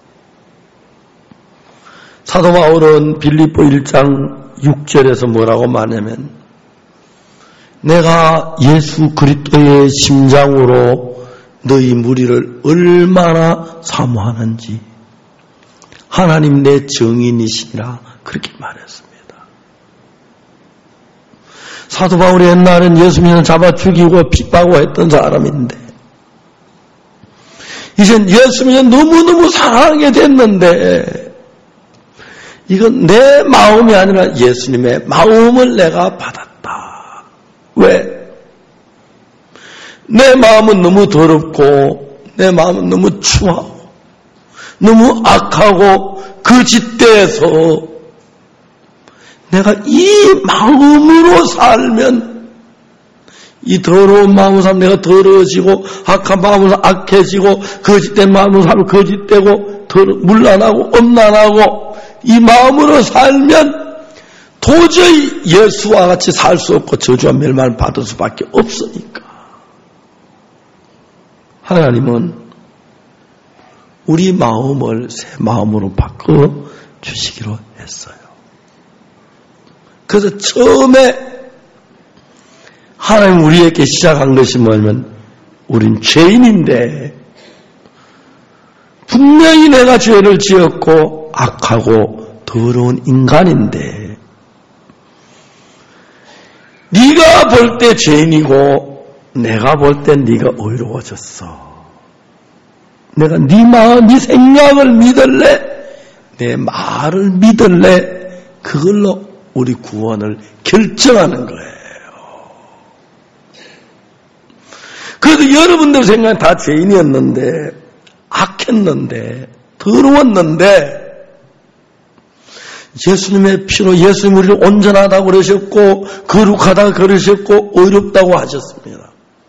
사도 바울은 빌립보 일 장 육 절에서 뭐라고 말하냐면 내가 예수 그리스도의 심장으로 너희 무리를 얼마나 사모하는지 하나님 내 증인이시니라 그렇게 말했습니다. 사도 바울이 옛날엔 예수님을 잡아 죽이고 핍박하고 했던 사람인데 이젠 예수님을 너무너무 사랑하게 됐는데 이건 내 마음이 아니라 예수님의 마음을 내가 받았다. 왜? 내 마음은 너무 더럽고 내 마음은 너무 추하고 너무 악하고 거짓돼서 내가 이 마음으로 살면 이 더러운 마음으로 살면 내가 더러워지고 악한 마음으로 살면 악해지고 거짓된 마음으로 살면 거짓되고 물란하고 엄란하고 이 마음으로 살면 도저히 예수와 같이 살 수 없고 저주와 멸망을 받을 수밖에 없으니까 하나님은 우리 마음을 새 마음으로 바꿔 주시기로 했어요. 그래서 처음에 하나님 우리에게 시작한 것이 뭐냐면 우린 죄인인데 분명히 내가 죄를 지었고 악하고 더러운 인간인데 네가 볼 때 죄인이고 내가 볼 때 네가 의로워졌어. 내가 네 마음, 네 생각을 믿을래? 내 말을 믿을래? 그걸로 우리 구원을 결정하는 거예요. 그래도 여러분들 생각은 다 죄인이었는데 악했는데 더러웠는데 예수님의 피로 예수님 우리를 온전하다고 그러셨고 거룩하다고 그러셨고 의롭다고 하셨습니다.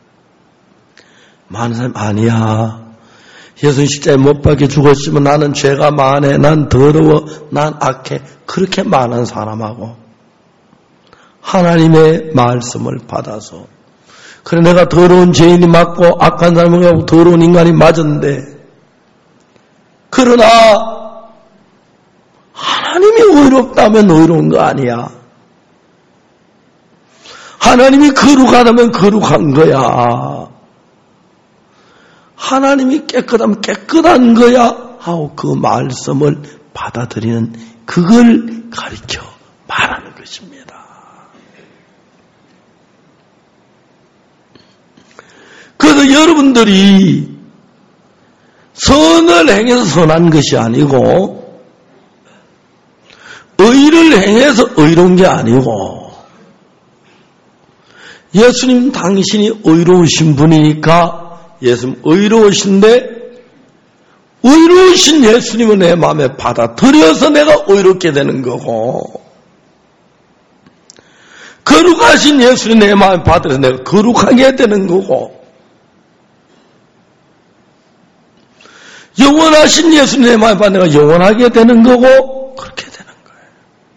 많은 사람이 아니야. 예수님 십자가에 못 박혀 죽었으면 나는 죄가 많아, 난 더러워, 난 악해. 그렇게 많은 사람하고 하나님의 말씀을 받아서 그래 내가 더러운 죄인이 맞고 악한 사람하고 더러운 인간이 맞은데 그러나 하나님이 의롭다면 의로운 거 아니야. 하나님이 거룩하다면 거룩한 거야. 하나님이 깨끗하면 깨끗한 거야 하고 그 말씀을 받아들이는 그걸 가리켜 말하는 것입니다. 그래서 여러분들이 선을 행해서 선한 것이 아니고 의를 행해서 의로운 게 아니고 예수님 당신이 의로우신 분이니까 예수님 의로우신데 의로우신 예수님을 내 마음에 받아들여서 내가 의롭게 되는 거고 거룩하신 예수님 내 마음에 받아들여서 내가 거룩하게 되는 거고 영원하신 예수님 내 마음에 받아 내가 영원하게 되는 거고 그렇게 되는 거예요.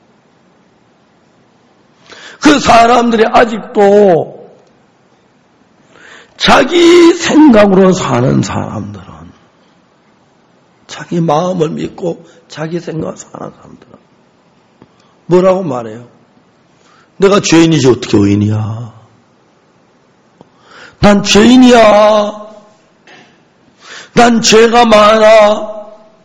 그 사람들이 아직도 자기 생각으로 사는 사람들은 자기 마음을 믿고 자기 생각을 사는 사람들은 뭐라고 말해요? 내가 죄인이지 어떻게 의인이야? 난 죄인이야. 난 죄가 많아.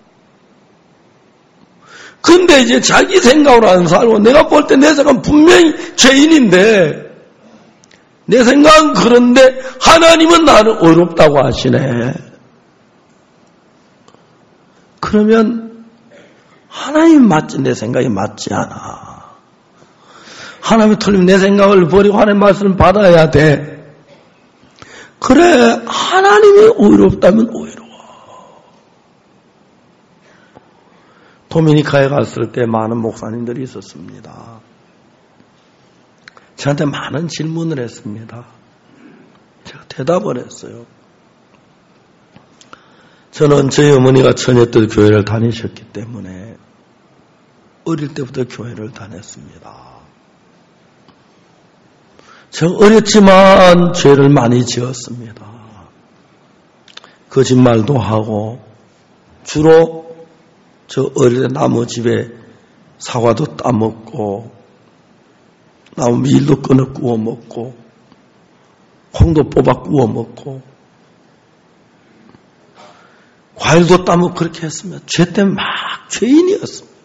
근데 이제 자기 생각으로 안 살고 내가 볼 때 내 생각은 분명히 죄인인데 내 생각은 그런데 하나님은 나를 의롭다고 하시네. 그러면 하나님 맞지 내 생각이 맞지 않아. 하나님이 틀리면 내 생각을 버리고 하나님 말씀을 받아야 돼. 그래 하나님이 의롭다면 의로워. 도미니카에 갔을 때 많은 목사님들이 있었습니다. 저한테 많은 질문을 했습니다. 제가 대답을 했어요. 저는 저희 어머니가 처녀 때 교회를 다니셨기 때문에 어릴 때부터 교회를 다녔습니다. 저 어렸지만 죄를 많이 지었습니다. 거짓말도 하고 주로 저 어릴 때 나무 집에 사과도 따먹고 나무 밀도 끊어 구워 먹고 콩도 뽑아 구워 먹고 과일도 따먹고 그렇게 했으면 죄 때문에 막 죄인이었습니다.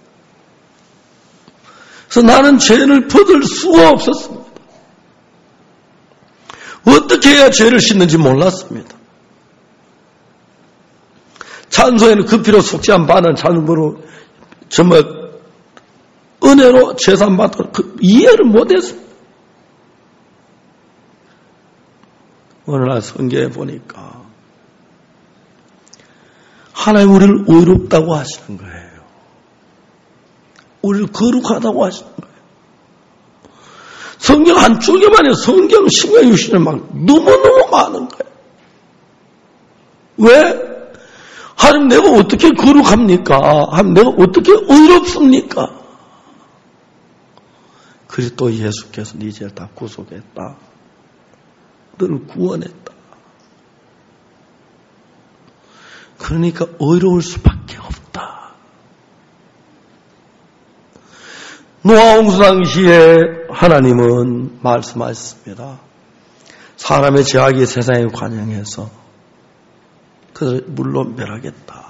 그래서 나는 죄를 벗을 수가 없었습니다. 어떻게 해야 죄를 씻는지 몰랐습니다. 찬송에는 급히로 속지 않은 바는 찬송으로 정말 은혜로 재산받고 그 이해를 못했습니다. 어느 날 성경에 보니까 하나님 우리를 의롭다고 하시는 거예요. 우리를 거룩하다고 하시는 거예요. 성경 한 줄기만 해도 성경 신경 유시는 막 너무너무 많은 거예요. 왜? 하나님 내가 어떻게 거룩합니까? 하나님 내가 어떻게 의롭습니까? 그리스도 예수께서 네 죄를 다 구속했다. 너를 구원했다. 그러니까 의로울 수밖에 없다. 노아 홍수 당시에 하나님은 말씀하셨습니다. 사람의 죄악이 세상에 관영해서 그들을 물로 멸하겠다.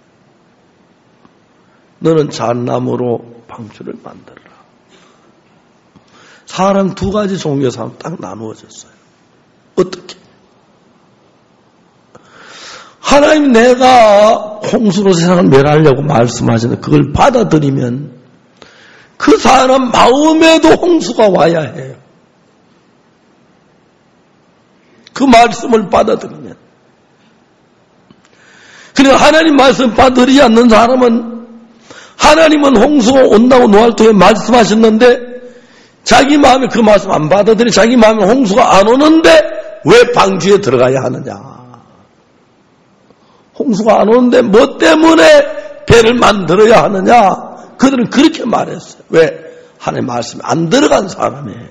너는 잣나무로 방주를 만들어라. 사람 두 가지 종류의 사람 딱 나누어졌어요. 어떻게? 하나님 내가 홍수로 세상을 멸하려고 말씀하시는데 그걸 받아들이면 그 사람 마음에도 홍수가 와야 해요. 그 말씀을 받아들이면. 그러니까 하나님 말씀 받아들이지 않는 사람은 하나님은 홍수가 온다고 노알토에 말씀하셨는데 자기 마음에 그 말씀 안 받아들이 자기 마음에 홍수가 안 오는데 왜 방주에 들어가야 하느냐. 홍수가 안 오는데 뭐 때문에 배를 만들어야 하느냐. 그들은 그렇게 말했어요. 왜? 하나님 말씀에 안 들어간 사람이에요.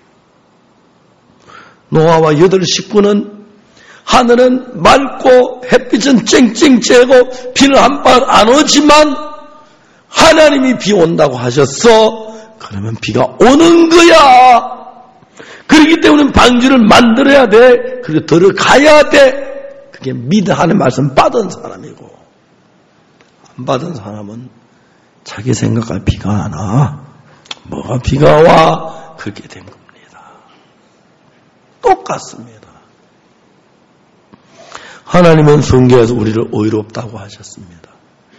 노아와 여덟 식구는 하늘은 맑고 햇빛은 쨍쨍 쬐고 비는 한 발 안 오지만 하나님이 비 온다고 하셨어. 그러면 비가 오는 거야. 그렇기 때문에 방주를 만들어야 돼. 그리고 들어가야 돼. 그게 믿어 하는 말씀 받은 사람이고 안 받은 사람은 자기 생각할 비가 안 와. 뭐가 비가 와? 그렇게 된 겁니다. 똑같습니다. 하나님은 성경에서 우리를 의롭다고 하셨습니다.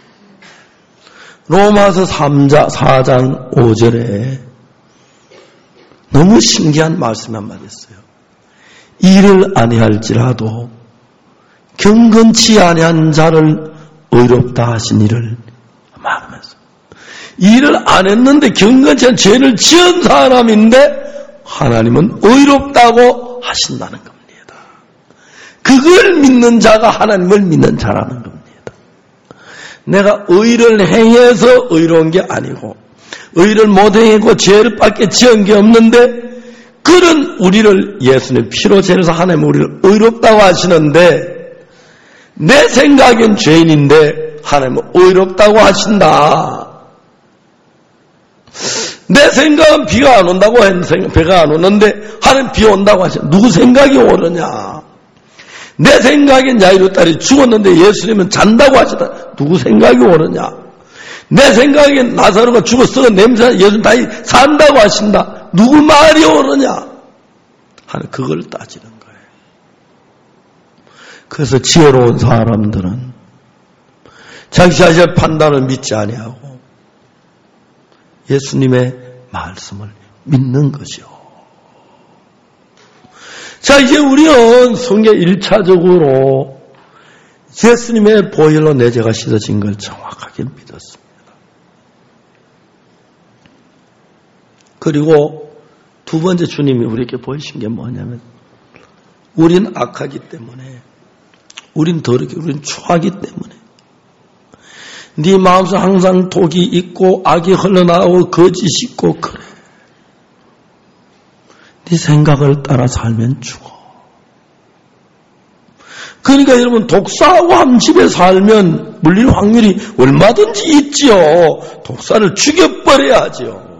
로마서 삼 장 오 절에 너무 신기한 말씀 한마디 했어요. 일을 아니할지라도 경건치 아니한 자를 의롭다 하신 이를 말하면서, 일을 안 했는데 경건치 않은 죄를 지은 사람인데 하나님은 의롭다고 하신다는 겁니다. 그걸 믿는 자가 하나님을 믿는 자라는 겁니다. 내가 의를 행해서 의로운 게 아니고, 의를 못 행하고 죄를 밖에 지은 게 없는데, 그런 우리를 예수님 피로 죄에서 하나님 우리를 의롭다고 하시는데, 내 생각엔 죄인인데 하나님은 의롭다고 하신다. 내 생각은 비가 안 온다고 했는데, 배가 안 오는데 하나님 비 온다고 하신다. 누구 생각이 옳으냐? 내 생각엔 야이로 딸이 죽었는데 예수님은 잔다고 하시다. 누구 생각이 옳으냐? 내 생각엔 나사로가 죽었어. 냄새 예수님 다시 산다고 하신다. 누구 말이 옳으냐? 하는 그걸 따지는 거예요. 그래서 지혜로운 사람들은 자기 자신의 판단을 믿지 아니하고 예수님의 말씀을 믿는 것이요. 자, 이제 우리는 성경 일 차적으로 예수님의 보혈로 내 죄가 씻어진 걸 정확하게 믿었습니다. 그리고 두 번째 주님이 우리에게 보이신 게 뭐냐면, 우린 악하기 때문에, 우린 더럽기, 우린 추하기 때문에, 네 마음속에 항상 독이 있고 악이 흘러나오고 거짓이 있고 그래. 네 생각을 따라 살면 죽어. 그러니까 여러분, 독사하고 한 집에 살면 물릴 확률이 얼마든지 있지요. 독사를 죽여버려야지요.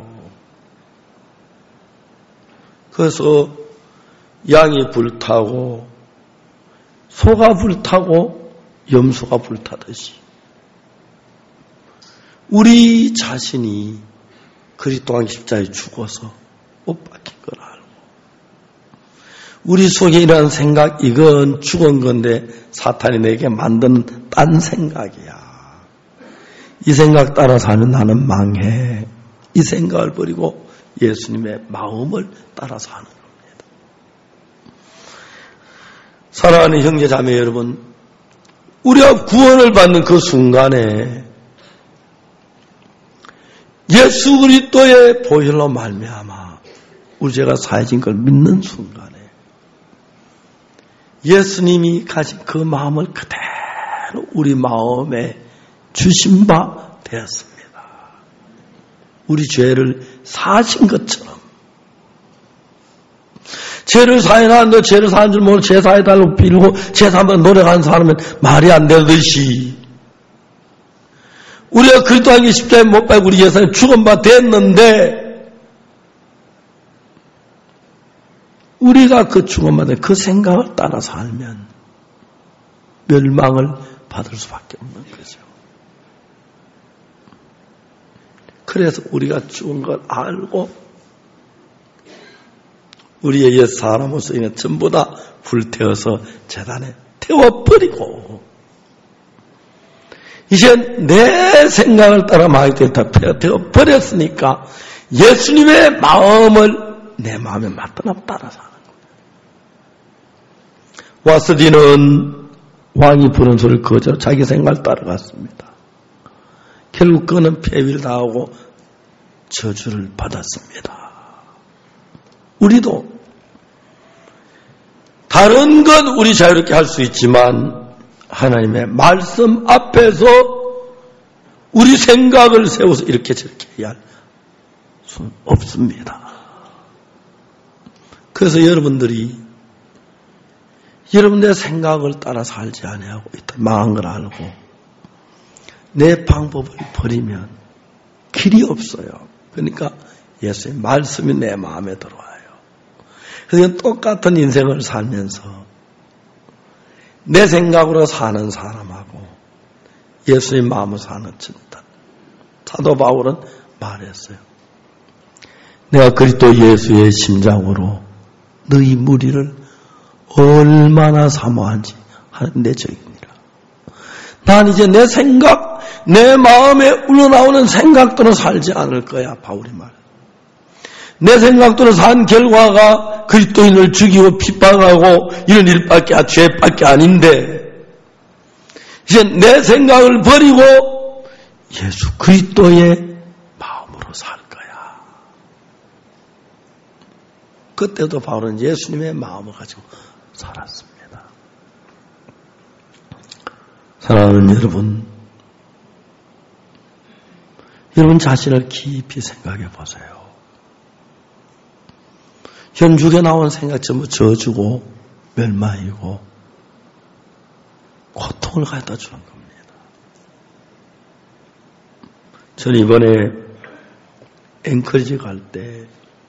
그래서 양이 불타고 소가 불타고 염소가 불타듯이 우리 자신이 그리스도 십자가에 죽어서 못 박힌 걸 알고, 우리 속에 이러한 생각, 이건 죽은 건데 사탄이 내게 만든 딴 생각이야. 이 생각 따라 사면 나는 망해. 이 생각을 버리고 예수님의 마음을 따라 사는 겁니다. 사랑하는 형제 자매 여러분, 우리가 구원을 받는 그 순간에 예수 그리스도의 보혈로 말미암아 우리 죄가 사해진 걸 믿는 순간에 예수님이 가진 그 마음을 그대로 우리 마음에 주신 바 되었습니다. 우리 죄를 사하신 것처럼. 죄를 사해놨는데 죄를 사한 줄 모르고 죄 사해달라고 빌고 죄 사한번 노력하는 사람은 말이 안 되듯이, 우리가 그리스도 안에 십자가에 못 박혀 우리 예수님 죽은 바 됐는데, 우리가 그 죽은 바 된 그 생각을 따라 살면 멸망을 받을 수밖에 없는 거죠. 그래서 우리가 죽은 걸 알고 우리의 옛 사람으로서 이는 전부 다 불태워서 제단에 태워버리고, 이제 내 생각을 따라 마음이 다 태워버렸으니까 예수님의 마음을 내 마음에 맞도록 따라 사는 거예요. 와스디는 왕이 부른 소리를 거절하고 자기 생각을 따라갔습니다. 결국 그는 폐위를 당하고 저주를 받았습니다. 우리도 다른 건 우리 자유롭게 할 수 있지만 하나님의 말씀 앞에서 우리 생각을 세워서 이렇게 저렇게 해야 할 수는 없습니다. 그래서 여러분들이 여러분의 생각을 따라 살지 아니하고 있다 망한 걸 알고 내 방법을 버리면 길이 없어요. 그러니까 예수의 말씀이 내 마음에 들어와요. 그래서 똑같은 인생을 살면서 내 생각으로 사는 사람하고 예수의 마음으로 사는 진단. 사도 바울은 말했어요. 내가 그리스도 예수의 심장으로 너희 무리를 얼마나 사모한지 하나님 내 정이니라. 난 이제 내 생각, 내 마음에 우러나오는 생각대로 살지 않을 거야. 바울이 말. 내 생각대로 산 결과가 그리스도인을 죽이고 핍박하고 이런 일밖에, 죄밖에 아닌데 이제 내 생각을 버리고 예수 그리스도의 마음으로 살 거야. 그때도 바울은 예수님의 마음을 가지고 살았습니다. 사랑하는 여러분, 여러분 자신을 깊이 생각해 보세요. 현죽에 나온 생각 전부 저주고 멸망이고 고통을 가져다 주는 겁니다. 저는 이번에 앵커리지 갈 때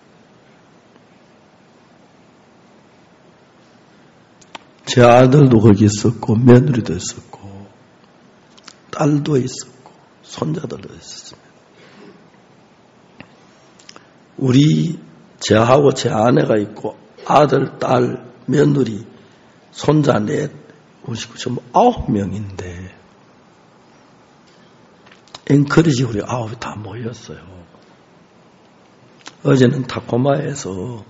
제 아들도 거기 있었고 며느리도 있었고 딸도 있었고 손자들도 있었습니다. 우리 저하고 제 아내가 있고 아들, 딸, 며느리, 손자 넷, 우리 식구 전부 아홉 명인데 앵커리지 우리 아홉이 다 모였어요. 어제는 타코마에서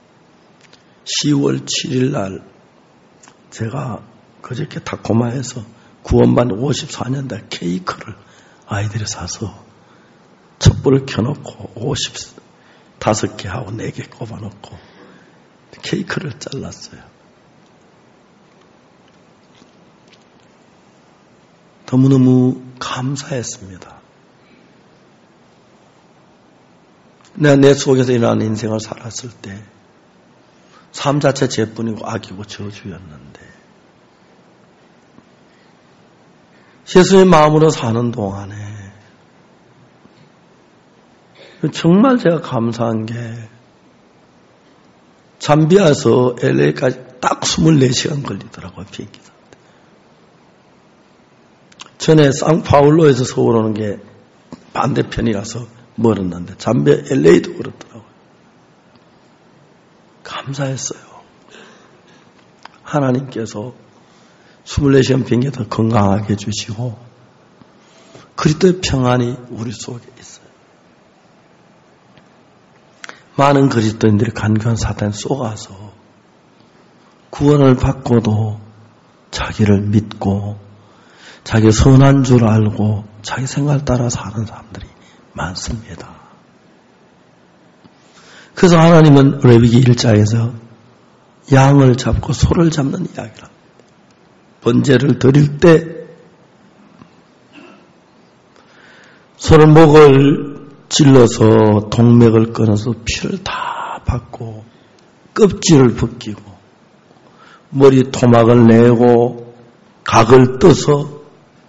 시월 칠일 날 제가 그저께 타코마에서 구원받은 오십사 년대 케이크를 아이들이 사서 촛불을 켜놓고 오십오 개 하고 네 개 꼽아놓고 케이크를 잘랐어요. 너무너무 감사했습니다. 내가 내 속에서 일어나는 인생을 살았을 때 삶 자체 죄뿐이고 악이고 저주였는데 예수의 마음으로 사는 동안에 정말 제가 감사한 게 잠비아에서 엘에이까지 딱 이십사 시간 걸리더라고요. 비행기 탈 때. 전에 상파울로에서 서울 오는 게 반대편이라서 멀었는데 잠비아 엘에이도 그렇더라고요. 감사했어요. 하나님께서 이십사 시간 비행기 더 건강하게 해주시고 그리스도의 평안이 우리 속에 있어요. 많은 그리스도인들이 간교한 사탄에 쏘가서 구원을 받고도 자기를 믿고 자기 선한 줄 알고 자기 생각을 따라 사는 사람들이 많습니다. 그래서 하나님은 레위기 일 장에서 양을 잡고 소를 잡는 이야기라. 번제를 드릴 때 소를 목을 찔러서 동맥을 끊어서 피를 다 받고 껍질을 벗기고 머리 토막을 내고 각을 떠서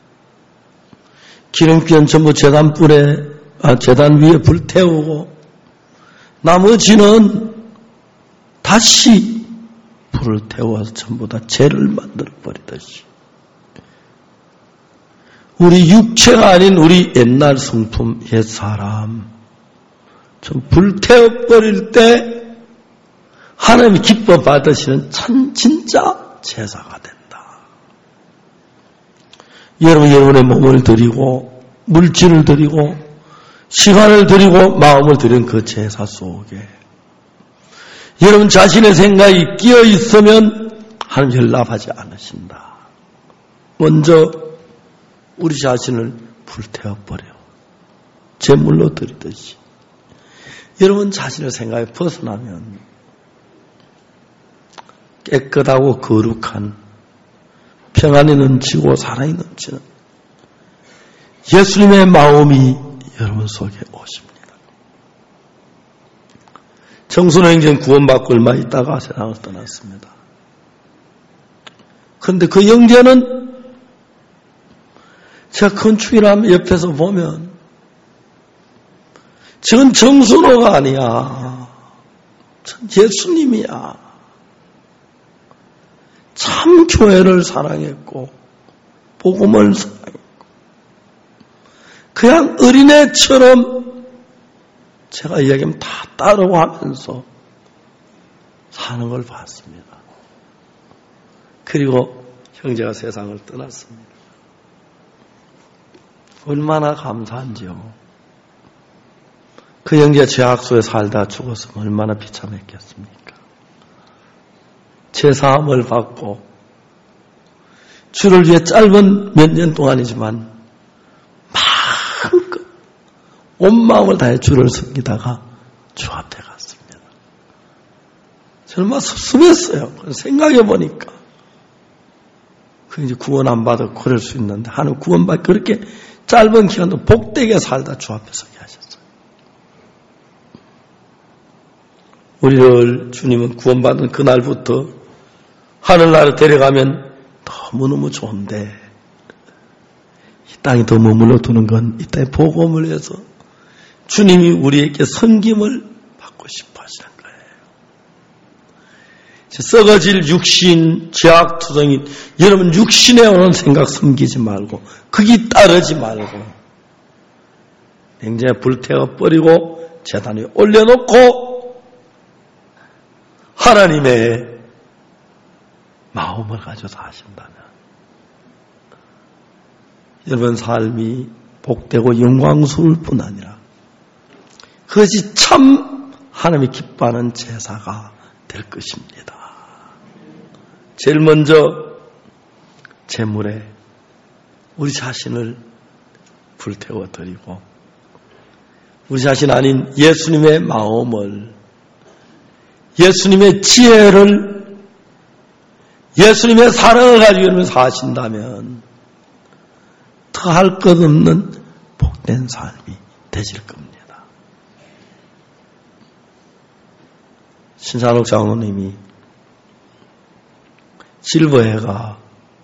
기름기는 전부 제단 뿔에 아, 제단 위에 불태우고 나머지는 다시 불을 태워서 전부 다 죄를 만들어 버리듯이 우리 육체가 아닌 우리 옛날 성품 옛 사람 좀 불태워 버릴 때 하나님이 기뻐 받으시는 참 진짜 제사가 된다. 여러분 여러분의 몸을 드리고 물질을 드리고 시간을 드리고 마음을 드린 그 제사 속에 여러분 자신의 생각이 끼어 있으면 하나님 연락하지 않으신다. 먼저 우리 자신을 불태워버려. 제물로 드리듯이. 여러분 자신의 생각에 벗어나면 깨끗하고 거룩한 평안이 넘치고 사랑이 넘치는 예수님의 마음이 여러분 속에 오십니다. 청소년 행전 구원받고 얼마 있다가 세상을 떠났습니다. 그런데 그 형제는 제가 건축이라면 옆에서 보면 저건 정순호가 아니야. 전 예수님이야. 참 교회를 사랑했고 복음을 사랑했고 그냥 어린애처럼 제가 이야기하면 다 따라가면서 사는 걸 봤습니다. 그리고 형제가 세상을 떠났습니다. 얼마나 감사한지요. 그 형제가 죄악소에 살다 죽었으면 얼마나 비참했겠습니까? 죄사함을 받고 주를 위해 짧은 몇 년 동안이지만 마음껏 온 마음을 다해 주를 섬기다가 주 앞에 갔습니다. 정말 섭섭했어요. 생각해 보니까 그 이제 구원 안 받아 그럴 수 있는데 하는 구원받 그렇게 짧은 기간도 복되게 살다 주 앞에 서게 하셨어요. 우리를 주님은 구원받은 그날부터 하늘나라로 데려가면 너무너무 좋은데 이 땅에 더 머물러 두는 건 이 땅에 복음을 해서 주님이 우리에게 섬김을 받고 싶어 하시는 거예요. 썩어질 육신, 죄악투성인 여러분 육신에 오는 생각 섬기지 말고 거기 따르지 말고 냉장에 불태워 버리고 제단 위에 올려놓고 하나님의 마음을 가져서 하신다면 여러분 삶이 복되고 영광스러울 뿐 아니라 그것이 참 하나님이 기뻐하는 제사가 될 것입니다. 제일 먼저 제물에 우리 자신을 불태워 드리고 우리 자신 아닌 예수님의 마음을 예수님의 지혜를 예수님의 사랑을 가지고 여러분 사신다면 더할 것 없는 복된 삶이 되실 겁니다. 신산옥 장로님이 실버해가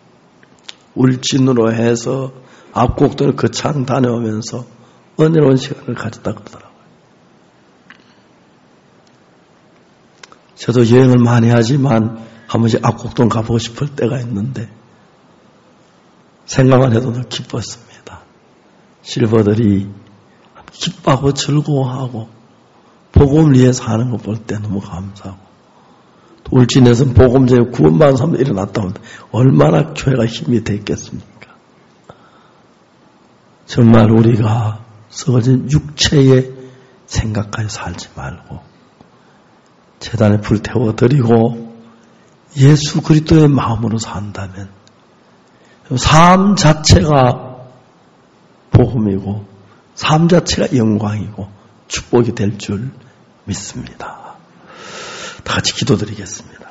울진으로 해서 앞곡동을 거창 다녀오면서 은혜로운 시간을 가졌다 그러더라고요. 저도 여행을 많이 하지만 한 번씩 앞곡동 가보고 싶을 때가 있는데 생각만 해도 늘 기뻤습니다. 실버들이 기뻐하고 즐거워하고 복음을 위해서 하는 거 볼 때 너무 감사하고 또 울진에서는 복음제에 구원받은 사람들이 일어났다면 얼마나 교회가 힘이 됐겠습니까? 정말 우리가 썩어진 육체의 생각까지 살지 말고 제단에 불태워 드리고 예수 그리스도의 마음으로 산다면 삶 자체가 복음이고 삶 자체가 영광이고 축복이 될 줄 믿습니다. 다 같이 기도드리겠습니다.